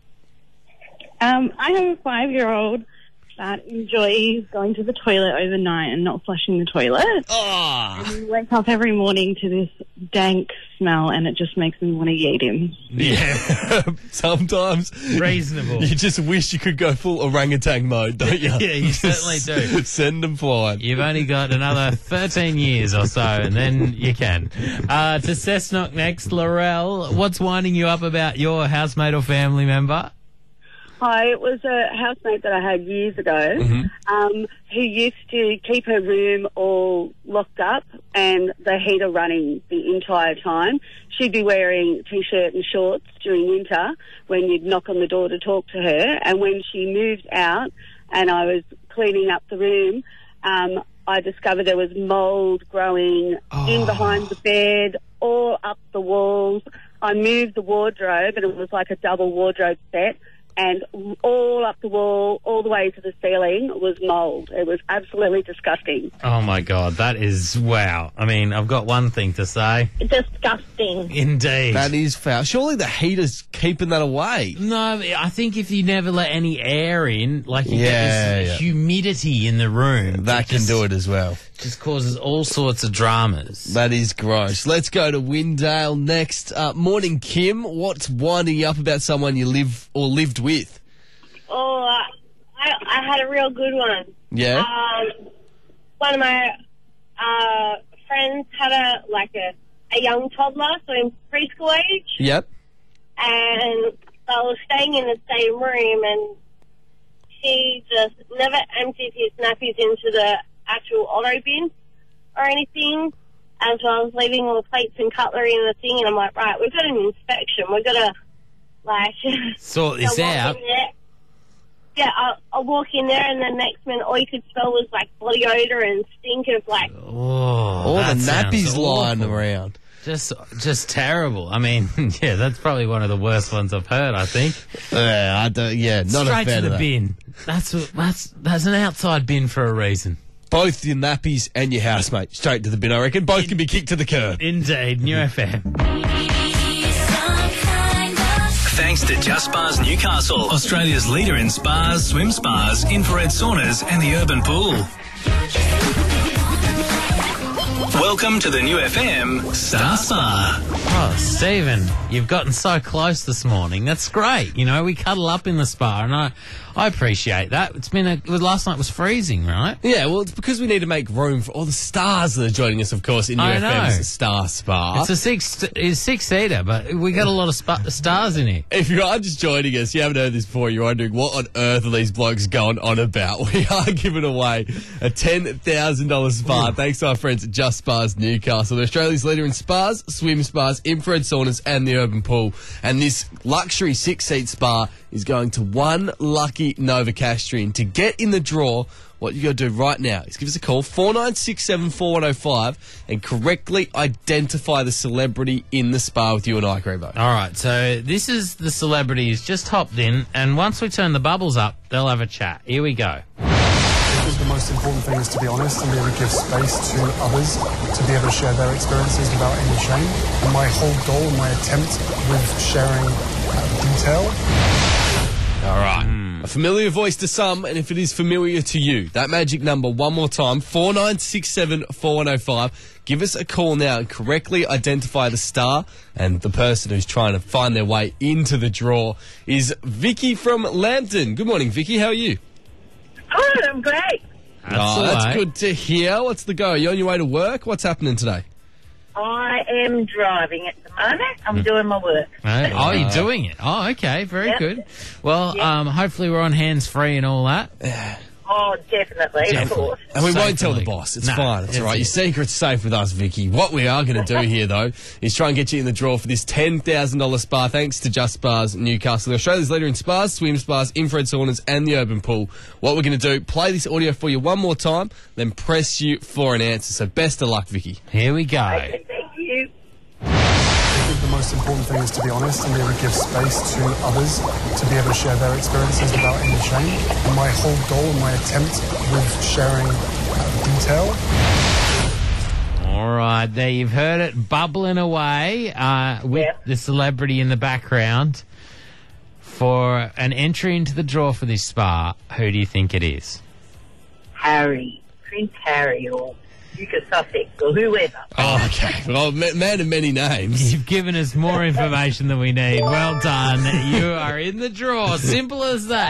I have a 5-year-old that enjoys going to the toilet overnight and not flushing the toilet. Oh. And he wakes up every morning to this dank smell, and it just makes me want to yeet him. Yeah. Sometimes. Reasonable. You just wish you could go full orangutan mode, don't you? Yeah, you certainly do. Send them flying. You've only got another 13 years or so, and then you can. To Cessnock next, Laurel, what's winding you up about your housemate or family member? Hi, it was a housemate that I had years ago who used to keep her room all locked up and the heater running the entire time. She'd be wearing T-shirt and shorts during winter when you'd knock on the door to talk to her. And when she moved out and I was cleaning up the room, I discovered there was mould growing in behind the bed, all up the walls. I moved the wardrobe, and it was like a double wardrobe set. And all up the wall, all the way to the ceiling, was mould. It was absolutely disgusting. Oh, my God. That is, wow. I mean, I've got one thing to say. Disgusting. Indeed. That is foul. Surely the heater's keeping that away. No, I think if you never let any air in, like you get this humidity in the room. That can do it as well. Just causes all sorts of dramas. That is gross. Let's go to Windale next. Morning, Kim. What's winding you up about someone you live or lived with? Oh, I had a real good one. Yeah? One of my friends had a young toddler, so in preschool age. Yep. And I was staying in the same room, and he just never emptied his nappies into the actual auto bin or anything. As I was leaving all the plates and cutlery in the thing, and I'm like, right, we've got an inspection. We've got to, like... sort this out. Yeah, I'll walk in there, and then next minute all you could smell was, like, body odour and stink of, like... all the nappies lying around. Just terrible. I mean, yeah, that's probably one of the worst ones I've heard, I think. Not Straight a fan to the of that. bin. That's an outside bin for a reason. Both your nappies and your housemate straight to the bin, I reckon. Both can be kicked to the curb. Indeed, New FM. Thanks to Just Spas Newcastle, Australia's leader in spas, swim spas, infrared saunas and the urban pool. Welcome to the New FM Star Spa. Oh, Stephen, you've gotten so close this morning. That's great. You know, we cuddle up in the spa, and I appreciate that. Last night was freezing, right? Yeah, well, it's because we need to make room for all the stars that are joining us, of course, in New FM's Star Spa. It's a six-seater, but we got a lot of stars in here. If you are just joining us, you haven't heard this before, you're wondering what on earth are these blokes going on about. We are giving away a $10,000 spa thanks to our friends at Just Spas Newcastle. They're Australia's leader in spas, swim spas, infrared saunas and the urban pool. And this luxury 6-seat spa is going to one lucky Novocastrian. To get in the draw, what you got to do right now is give us a call, 49674105, and correctly identify the celebrity in the spa with you and I, Grebo. All right, so this is the celebrity who's just hopped in, and once we turn the bubbles up, they'll have a chat. Here we go. I think the most important thing is to be honest and be able to give space to others to be able to share their experiences without any shame. And my whole goal, my attempt with sharing detail. All right. A familiar voice to some, and if it is familiar to you, that magic number, one more time, 49674105. Give us a call now and correctly identify the star, and the person who's trying to find their way into the draw is Vicky from Lambton. Good morning, Vicky. How are you? Good, I'm great. That's good to hear. What's the go? Are you on your way to work? What's happening today? I am driving at the moment. I'm doing my work. Oh, you're doing it. Oh, okay. Very good. Well, hopefully we're on hands-free and all that. Oh, definitely, of course. And we won't tell the boss. It's fine. It's all right. Your secret's safe with us, Vicky. What we are going to do here, though, is try and get you in the draw for this $10,000 spa thanks to Just Spas Newcastle, Australia's leader in spas, swim spas, infrared saunas and the urban pool. What we're going to do, play this audio for you one more time, then press you for an answer. So best of luck, Vicky. Here we go. Okay, thank you. I think the most important thing is to be honest and be able to give space to others to be able to share their experiences without any shame. And my whole goal, my attempt with sharing detail. All right, there you've heard it bubbling away with the celebrity in the background for an entry into the draw for this spa. Who do you think it is? Harry, Prince Harry, or Duke of Sussex, or whoever. Oh, okay. Well, man of many names. You've given us more information than we need. Well done. You are in the draw. Simple as that.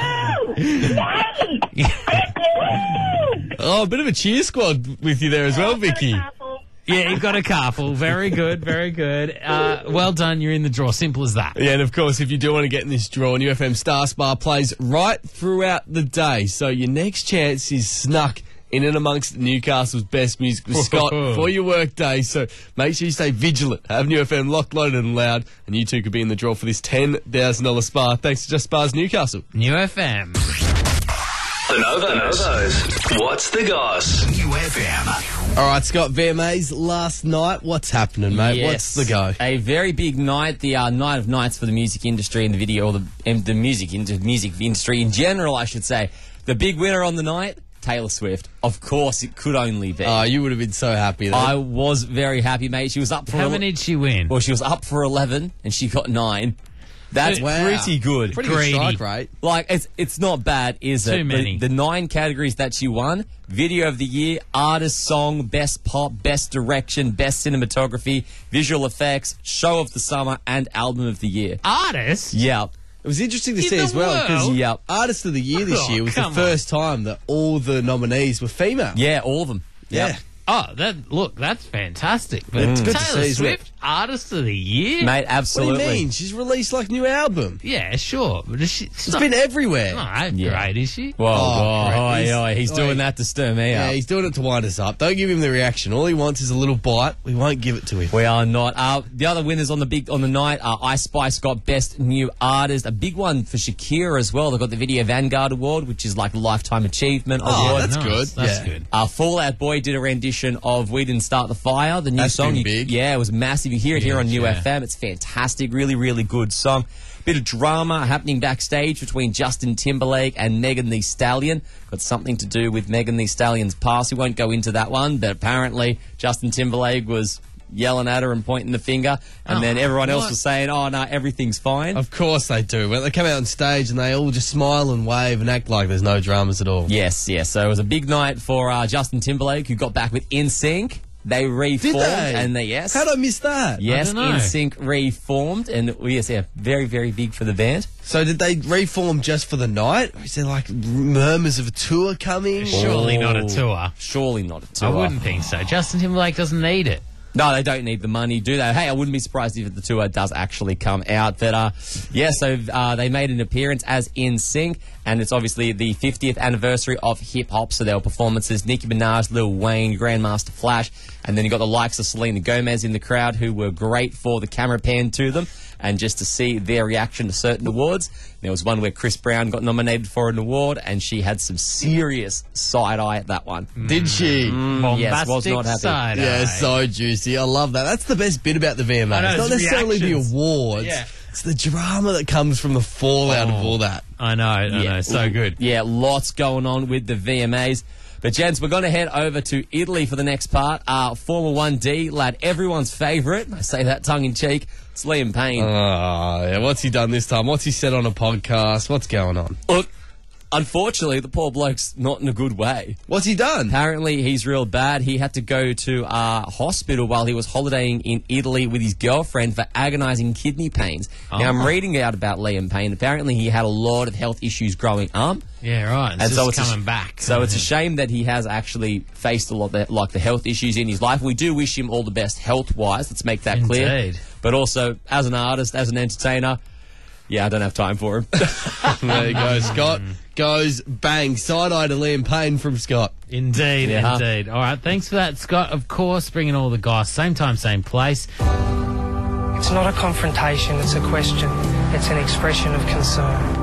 Oh, a bit of a cheer squad with you there as well, Vicky. Yeah, you've got a carful. Very good, very good. Well done. You're in the draw. Simple as that. Yeah, and of course, if you do want to get in this draw, New FM Star Spa plays right throughout the day. So your next chance is snuck in and amongst Newcastle's best music with Scott for your work day. So make sure you stay vigilant. Have New FM locked, loaded and loud. And you too could be in the draw for this $10,000 spa. Thanks to Just Spas Newcastle. New FM. The Novos. What's the goss? New FM. All right, Scott, VMAs last night. What's happening, mate? Yes. What's the go? A very big night, the night of nights for the music industry and the video, or the music industry in general, I should say. The big winner on the night, Taylor Swift. Of course, it could only be. Oh, you would have been so happy then. I was very happy, mate. She was up for... How many did she win? Well, she was up for 11, and she got 9. That's pretty good. Pretty good strike rate. Like, it's not bad, is it? Too many. The 9 categories that she won: Video of the Year, Artist, Song, Best Pop, Best Direction, Best Cinematography, Visual Effects, Show of the Summer, and Album of the Year. Artist? Yeah. It was interesting to see as well because Artist of the Year this year was the first time that all the nominees were female. Yeah, all of them. Yeah. Oh, that's fantastic. But It's good to Taylor see, isn't it? Swift, Artist of the Year? Mate, absolutely. What do you mean? She's released like new album. Yeah, sure. But It's been everywhere. Not great, is she? Whoa, he's doing that to stir me up. Yeah, he's doing it to wind us up. Don't give him the reaction. All he wants is a little bite. We won't give it to him. We are not. The other winners on the night are Ice Spice got Best New Artist. A big one for Shakira as well. They got the Video Vanguard Award, which is like a Lifetime Achievement Award. That's good. That's good. Fall Out Boy did a rendition of We Didn't Start the Fire, the new That's song. been big. Yeah, it was massive. You hear it here on New FM. It's fantastic. Really, really good song. Bit of drama happening backstage between Justin Timberlake and Megan Thee Stallion. Got something to do with Megan Thee Stallion's past. We won't go into that one, but apparently Justin Timberlake was yelling at her and pointing the finger, and then everyone else was saying, oh, no, everything's fine. Of course they do. When they come out on stage and they all just smile and wave and act like there's no dramas at all. Yes. So it was a big night for Justin Timberlake, who got back with NSYNC. They reformed. Did they? Yes. How'd I miss that? Yes, I don't know. NSYNC reformed, and very, very big for the band. So did they reform just for the night? Or is there like murmurs of a tour coming? Surely not a tour. Surely not a tour. I wouldn't think so. Justin Timberlake doesn't need it. No, they don't need the money, do they? Hey, I wouldn't be surprised if the tour does actually come out. But, so they made an appearance as NSYNC, and it's obviously the 50th anniversary of hip-hop, so there were performances, Nicki Minaj, Lil Wayne, Grandmaster Flash, and then you got the likes of Selena Gomez in the crowd, who were great for the camera pan to them, and just to see their reaction to certain awards. There was one where Chris Brown got nominated for an award, and she had some serious side-eye at that one. Did she? Yes, was not happy. Side-eye. Yeah, so juicy. I love that. That's the best bit about the VMAs. I know, It's not it's necessarily reactions. the awards. Yeah. It's the drama that comes from the fallout of all that. I know. So good. Yeah, lots going on with the VMAs. But, gents, we're going to head over to Italy for the next part. Formula 1D lad, everyone's favourite. I say that tongue-in-cheek. It's Liam Payne. Yeah. What's he done this time? What's he said on a podcast? What's going on? Look, unfortunately, the poor bloke's not in a good way. What's he done? Apparently, he's real bad. He had to go to hospital while he was holidaying in Italy with his girlfriend for agonising kidney pains. Now, I'm reading out about Liam Payne. Apparently, he had a lot of health issues growing up. Yeah, right. And so it's coming back. So it's a shame that he has actually faced a lot of the health issues in his life. We do wish him all the best health-wise. Let's make that clear. Indeed. But also, as an artist, as an entertainer, I don't have time for him. There you go. Scott goes bang. Side-eye to Liam Payne from Scott. Indeed. All right, thanks for that, Scott. Of course, bringing all the guys, same time, same place. It's not a confrontation, it's a question. It's an expression of concern.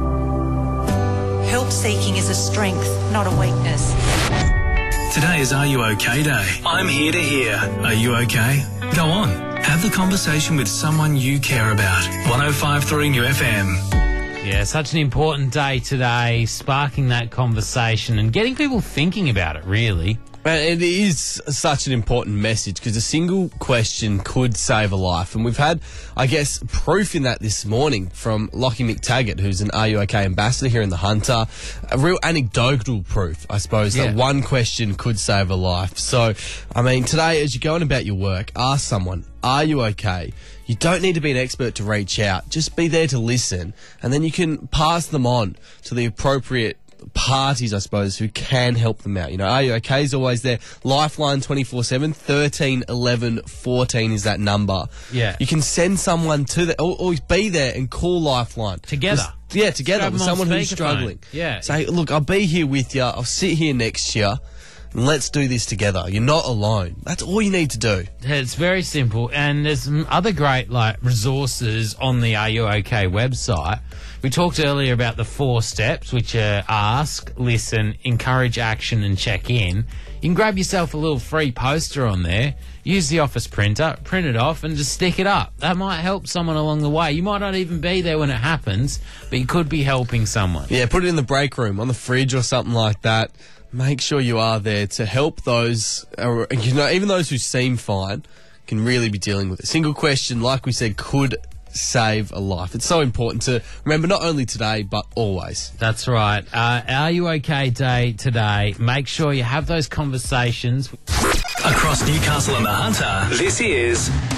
Help seeking is a strength, not a weakness. Today is Are You OK Day. I'm here to hear. Are you okay? Go on. Have the conversation with someone you care about. 105.3 New FM. Yeah, such an important day today, sparking that conversation and getting people thinking about it, really. It is such an important message because a single question could save a life. And we've had, I guess, proof in that this morning from Lockie McTaggart, who's an Are You OK ambassador here in the Hunter. A real anecdotal proof, I suppose, that one question could save a life. So, I mean, today, as you're going about your work, ask someone, are you okay? You don't need to be an expert to reach out. Just be there to listen. And then you can pass them on to the appropriate parties, I suppose, who can help them out. You know, Are You OK is always there. Lifeline 24/7, 13 11 14 is that number. Yeah. You can send someone to that, or be there and call Lifeline. Together. Together with someone who's struggling. Yeah. Say, look, I'll be here with you. I'll sit here next to you. And let's do this together. You're not alone. That's all you need to do. It's very simple. And there's some other great resources on the Are You OK website. We talked earlier about the 4 steps, which are ask, listen, encourage action and check in. You can grab yourself a little free poster on there, use the office printer, print it off and just stick it up. That might help someone along the way. You might not even be there when it happens, but you could be helping someone. Yeah, put it in the break room, on the fridge or something like that. Make sure you are there to help those, even those who seem fine can really be dealing with it. Single question, like we said, could save a life. It's so important to remember, not only today, but always. That's right. Are You OK Day today. Make sure you have those conversations. Across Newcastle and the Hunter, this is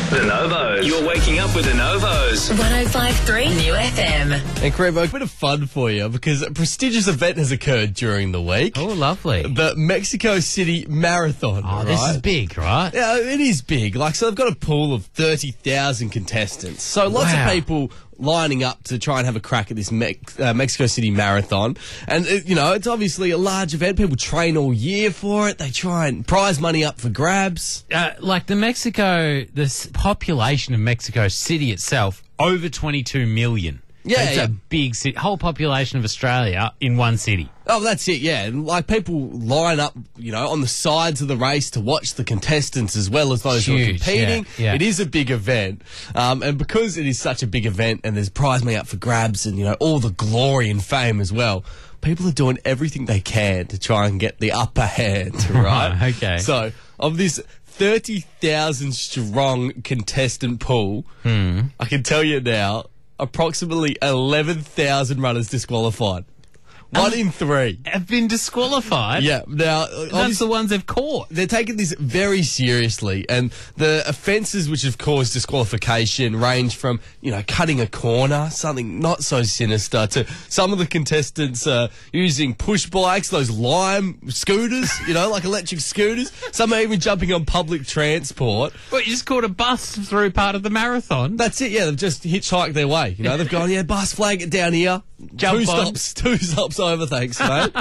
The Novos. You're waking up with the Novos. 105.3 New FM. And Crevo, a bit of fun for you because a prestigious event has occurred during the week. Oh, lovely. The Mexico City Marathon. Oh, this is big, right? Yeah, it is big. So they've got a pool of 30,000 contestants. So lots of people lining up to try and have a crack at this Mexico City Marathon. And, it's obviously a large event. People train all year for it. They try and prize money up for grabs. The population of Mexico City itself, over 22 million. Yeah, it's a big city. Whole population of Australia in one city. Oh, that's it, yeah. And people line up, on the sides of the race to watch the contestants as well as those who are competing. Yeah. It is a big event. And because it is such a big event and there's prize money up for grabs and, all the glory and fame as well, people are doing everything they can to try and get the upper hand, right? Okay. So, of this 30,000 strong contestant pool, I can tell you now, approximately 11,000 runners disqualified. 1 in 3 have been disqualified. Yeah, now that's the ones they've caught. They're taking this very seriously, and the offences which have caused disqualification range from cutting a corner, something not so sinister, to some of the contestants using push bikes, those Lime scooters, like electric scooters. Some are even jumping on public transport. Well, you just caught a bus through part of the marathon. That's it. Yeah, they've just hitchhiked their way. They've gone, bus flag it down here. Jump Two stops over, thanks, mate.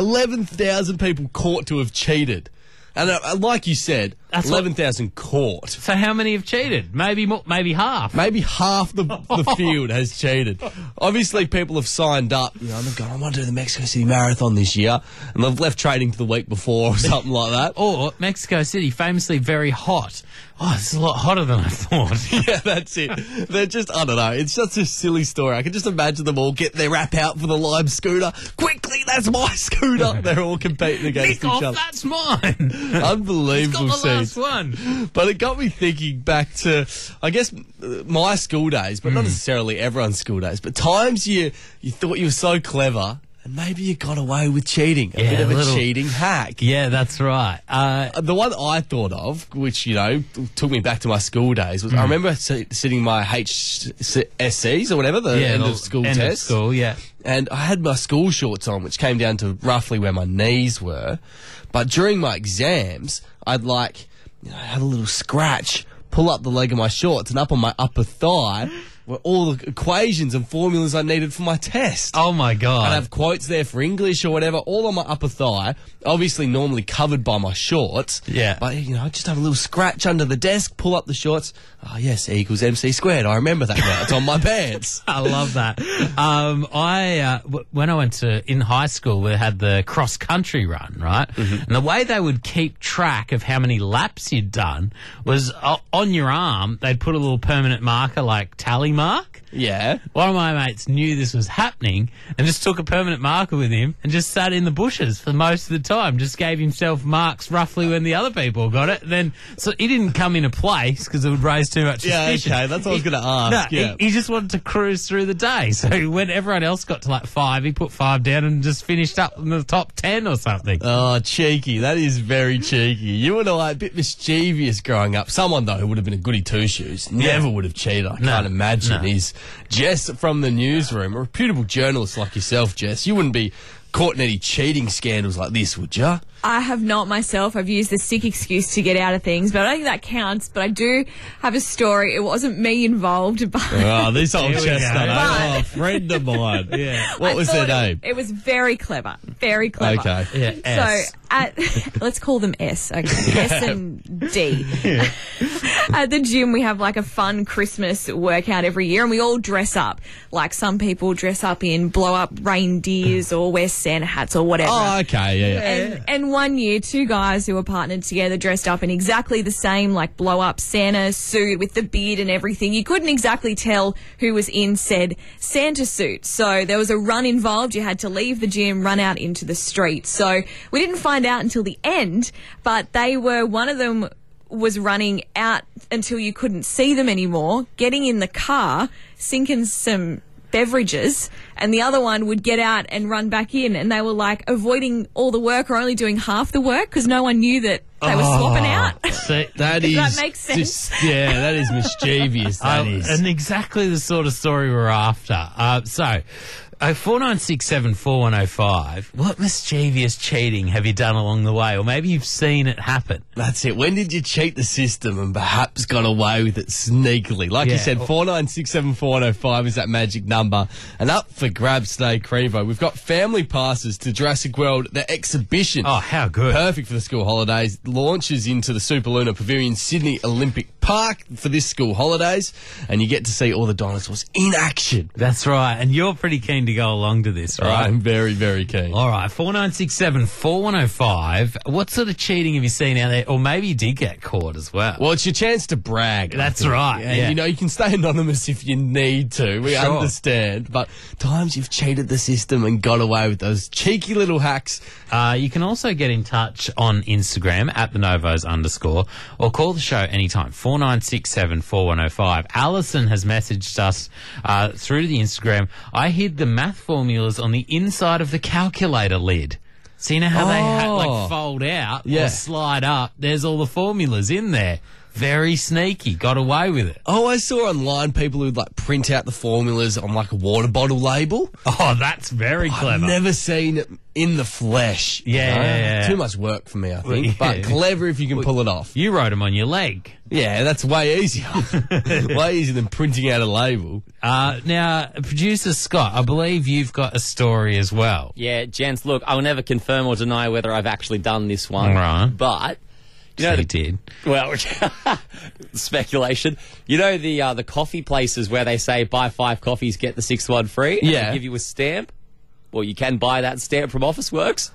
11,000 people caught to have cheated. And like you said, 11,000 caught. So how many have cheated? Maybe more, maybe half. Maybe half the field has cheated. Obviously, people have signed up. They've gone, I want to do the Mexico City Marathon this year. And they've left training to the week before or something like that. Or Mexico City, famously very hot. Oh, it's a lot hotter than I thought. Yeah, that's it. They're just, I don't know. It's just a silly story. I can just imagine them all get their rap out for the Lime scooter. Quickly, that's my scooter. They're all competing against each other. That's mine. Unbelievable scene. Last one. But it got me thinking back to, I guess, my school days, but not necessarily everyone's school days, but times you thought you were so clever and maybe you got away with cheating. A bit of a cheating hack. Yeah, that's right. The one I thought of, which, took me back to my school days, was I remember sitting my HSCs or whatever, the end of school test. End of school, yeah. And I had my school shorts on, which came down to roughly where my knees were. But during my exams, I'd have a little scratch, pull up the leg of my shorts, and up on my upper thigh were all the equations and formulas I needed for my test. Oh, my God. I'd have quotes there for English or whatever, all on my upper thigh, obviously normally covered by my shorts. Yeah. But, I'd just have a little scratch under the desk, pull up the shorts. Oh, yes, E equals MC squared. I remember that now. It's on my pants. I love that. When I went in high school, we had the cross-country run, right? Mm-hmm. And the way they would keep track of how many laps you'd done was on your arm, they'd put a little permanent marker like tally mark. Yeah. One of my mates knew this was happening and just took a permanent marker with him and just sat in the bushes for most of the time. Just gave himself marks roughly when the other people got it. So he didn't come into place because it would raise too much suspicion. Yeah, okay, that's what I was going to ask. No, yeah. he just wanted to cruise through the day. So when everyone else got to 5, he put 5 down and just finished up in the top 10 or something. Oh, cheeky. That is very cheeky. You and I, a bit mischievous growing up. Someone, though, who would have been a goody two-shoes, never would have cheated, I can't imagine, is Jess from the newsroom, a reputable journalist like yourself, Jess. You wouldn't be caught in any cheating scandals like this, would you? I have not myself. I've used the sick excuse to get out of things, but I don't think that counts. But I do have a story. It wasn't me involved, but... Oh, this old chestnut. Oh, friend of mine. Yeah. What was their name? It was very clever. Very clever. Okay. Yeah, S. So, let's call them S, okay? S and D. Yeah. At the gym, we have a fun Christmas workout every year, and we all dress up. Some people dress up in blow-up reindeers or wear Santa hats or whatever. Oh, okay, yeah. And one year, 2 guys who were partnered together dressed up in exactly the same, blow-up Santa suit with the beard and everything. You couldn't exactly tell who was in said Santa suit. So there was a run involved. You had to leave the gym, run out into the street. So we didn't find out until the end, but one of them was running out until you couldn't see them anymore, getting in the car, sinking some beverages, and the other one would get out and run back in, and they were like avoiding all the work or only doing half the work because no one knew that they were swapping out. See, Does that make sense? That is mischievous. That is. And exactly the sort of story we're after. 49674105. What mischievous cheating have you done along the way? Or maybe you've seen it happen. That's it. When did you cheat the system and perhaps got away with it sneakily? Like you said, 49674105 is that magic number. And up for grabs today, Crevo, we've got family passes to Jurassic World, the exhibition. Oh, how good. Perfect for the school holidays. Launches into the Super Lunar Pavilion, Sydney Olympic Park for this school holidays. And you get to see all the dinosaurs in action. That's right. And you're pretty keen to go along to this, right? I'm very, very keen. All right, 49674105. What sort of cheating have you seen out there? Or maybe you did get caught as well. Well, it's your chance to brag. That's right. And, yeah. you know, you can stay anonymous if you need to. We understand. But times you've cheated the system and got away with those cheeky little hacks. You can also get in touch on Instagram at @thenovos_, or call the show anytime, 49674105. Alison has messaged us through the Instagram. I hid the math formulas on the inside of the calculator lid. So you know how they fold out or slide up? There's all the formulas in there. Very sneaky. Got away with it. Oh, I saw online people who'd print out the formulas on a water bottle label. Oh, that's very clever. I've never seen it in the flesh. Yeah. Too much work for me, I think. But clever if you can pull it off. You wrote them on your leg. Yeah, that's way easier. Way easier than printing out a label. Now, producer Scott, I believe you've got a story as well. Yeah, gents, look, I'll never confirm or deny whether I've actually done this one. Right. But... You know, did. Well, speculation. You know the coffee places where they say buy 5 coffees, get the 6th one free? Yeah. And they give you a stamp? Well, you can buy that stamp from Officeworks.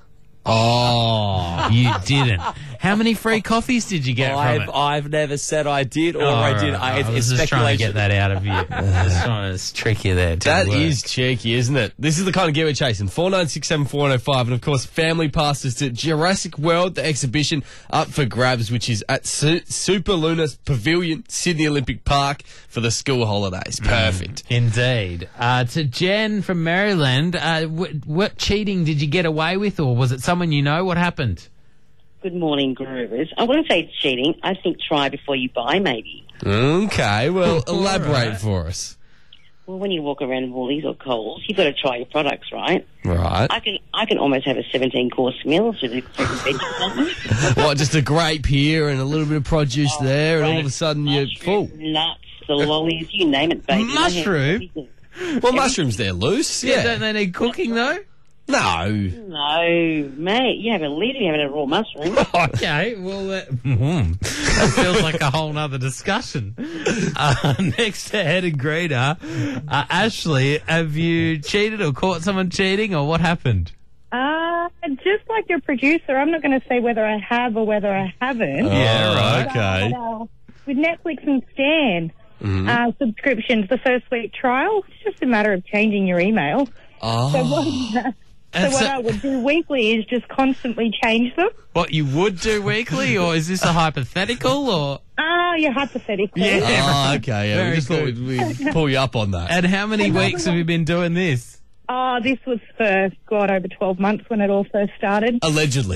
Oh, you didn't. How many free coffees did you get from it? I've never said I did or I did. I was just trying to get that out of you. Just trying to trick you there. That is cheeky, isn't it? This is the kind of gear we're chasing. 49674105, and of course, family passes to Jurassic World, the exhibition, up for grabs, which is at Super Lunar Pavilion, Sydney Olympic Park for the school holidays. Perfect. Indeed. To Jen from Maryland, what cheating did you get away with, or was it someone you know? What happened? Good morning, Groovers. I wouldn't say it's cheating. I think try before you buy, maybe. Okay, well, elaborate for us. Well, when you walk around Woolies or Coles, you've got to try your products, right? Right. I can almost have a 17-course meal with a certain veggies. What, just a grape here and a little bit of produce there, and all of a sudden you're full? Nuts, the lollies, you name it, baby. Mushroom? Well, mushrooms, they're loose. Yeah. Don't they need cooking, though? No, mate. You haven't lived. You haven't had a raw mushroom. Okay, well, that feels like a whole other discussion. Next to Head and Greeter, Ashley, have you cheated or caught someone cheating, or what happened? Just like your producer, I'm not going to say whether I have or whether I haven't. Yeah, right. Okay. With Netflix and Stan subscriptions, the first week trial, it's just a matter of changing your email. Oh. So what I would do weekly is just constantly change them. What you would do weekly, or is this a hypothetical, or? You're hypothetical. Yeah. Oh, okay. Yeah, we just thought we'd pull you up on that. And how many weeks have you been doing this? This was for, over 12 months when it all first started. Allegedly,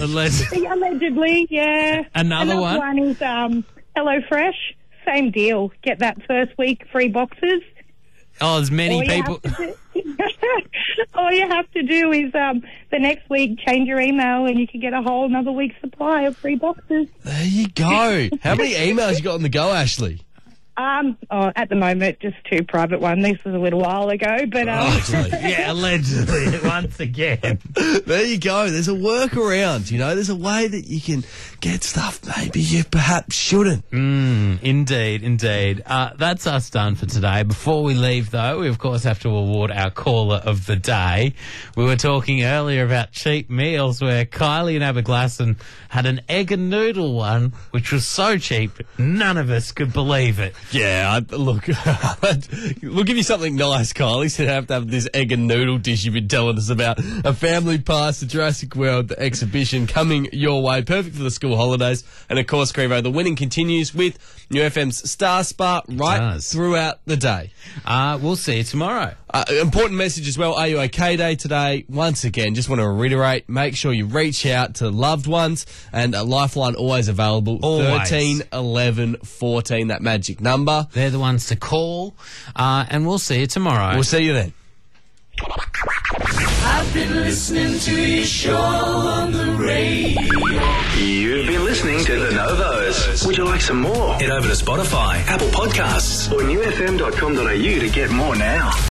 yeah. Another one is HelloFresh. Same deal. Get that first week free boxes. Oh, as many people. All you have to do is the next week change your email and you can get a whole another week's supply of free boxes. There you go. How many emails you got on the go, Ashley? At the moment, just 2 private ones. This was a little while ago, but yeah, allegedly, once again. There you go. There's a workaround. You know, there's a way that you can get stuff maybe you perhaps shouldn't. Indeed. That's us done for today. Before we leave, though, we of course have to award our caller of the day. We were talking earlier about cheap meals, where Kylie and Aberglasson had an egg and noodle one, which was so cheap none of us could believe it. Yeah, look, we'll give you something nice, Kylie. So you have to have this egg and noodle dish you've been telling us about. A family pass to Jurassic World, the exhibition, coming your way. Perfect for the school holidays. And of course, Crevo, the winning continues with New FM's Star Spa throughout the day. We'll see you tomorrow. Important message as well. Are You OK Day today. Once again, just want to reiterate, make sure you reach out to loved ones, and a lifeline always available. Always. 13 11 14, that magic number. They're the ones to call, and we'll see you tomorrow. We'll see you then. I've been listening to your show on the radio. You've been listening to The Novos. Would you like some more? Head over to Spotify, Apple Podcasts, or newfm.com.au to get more now.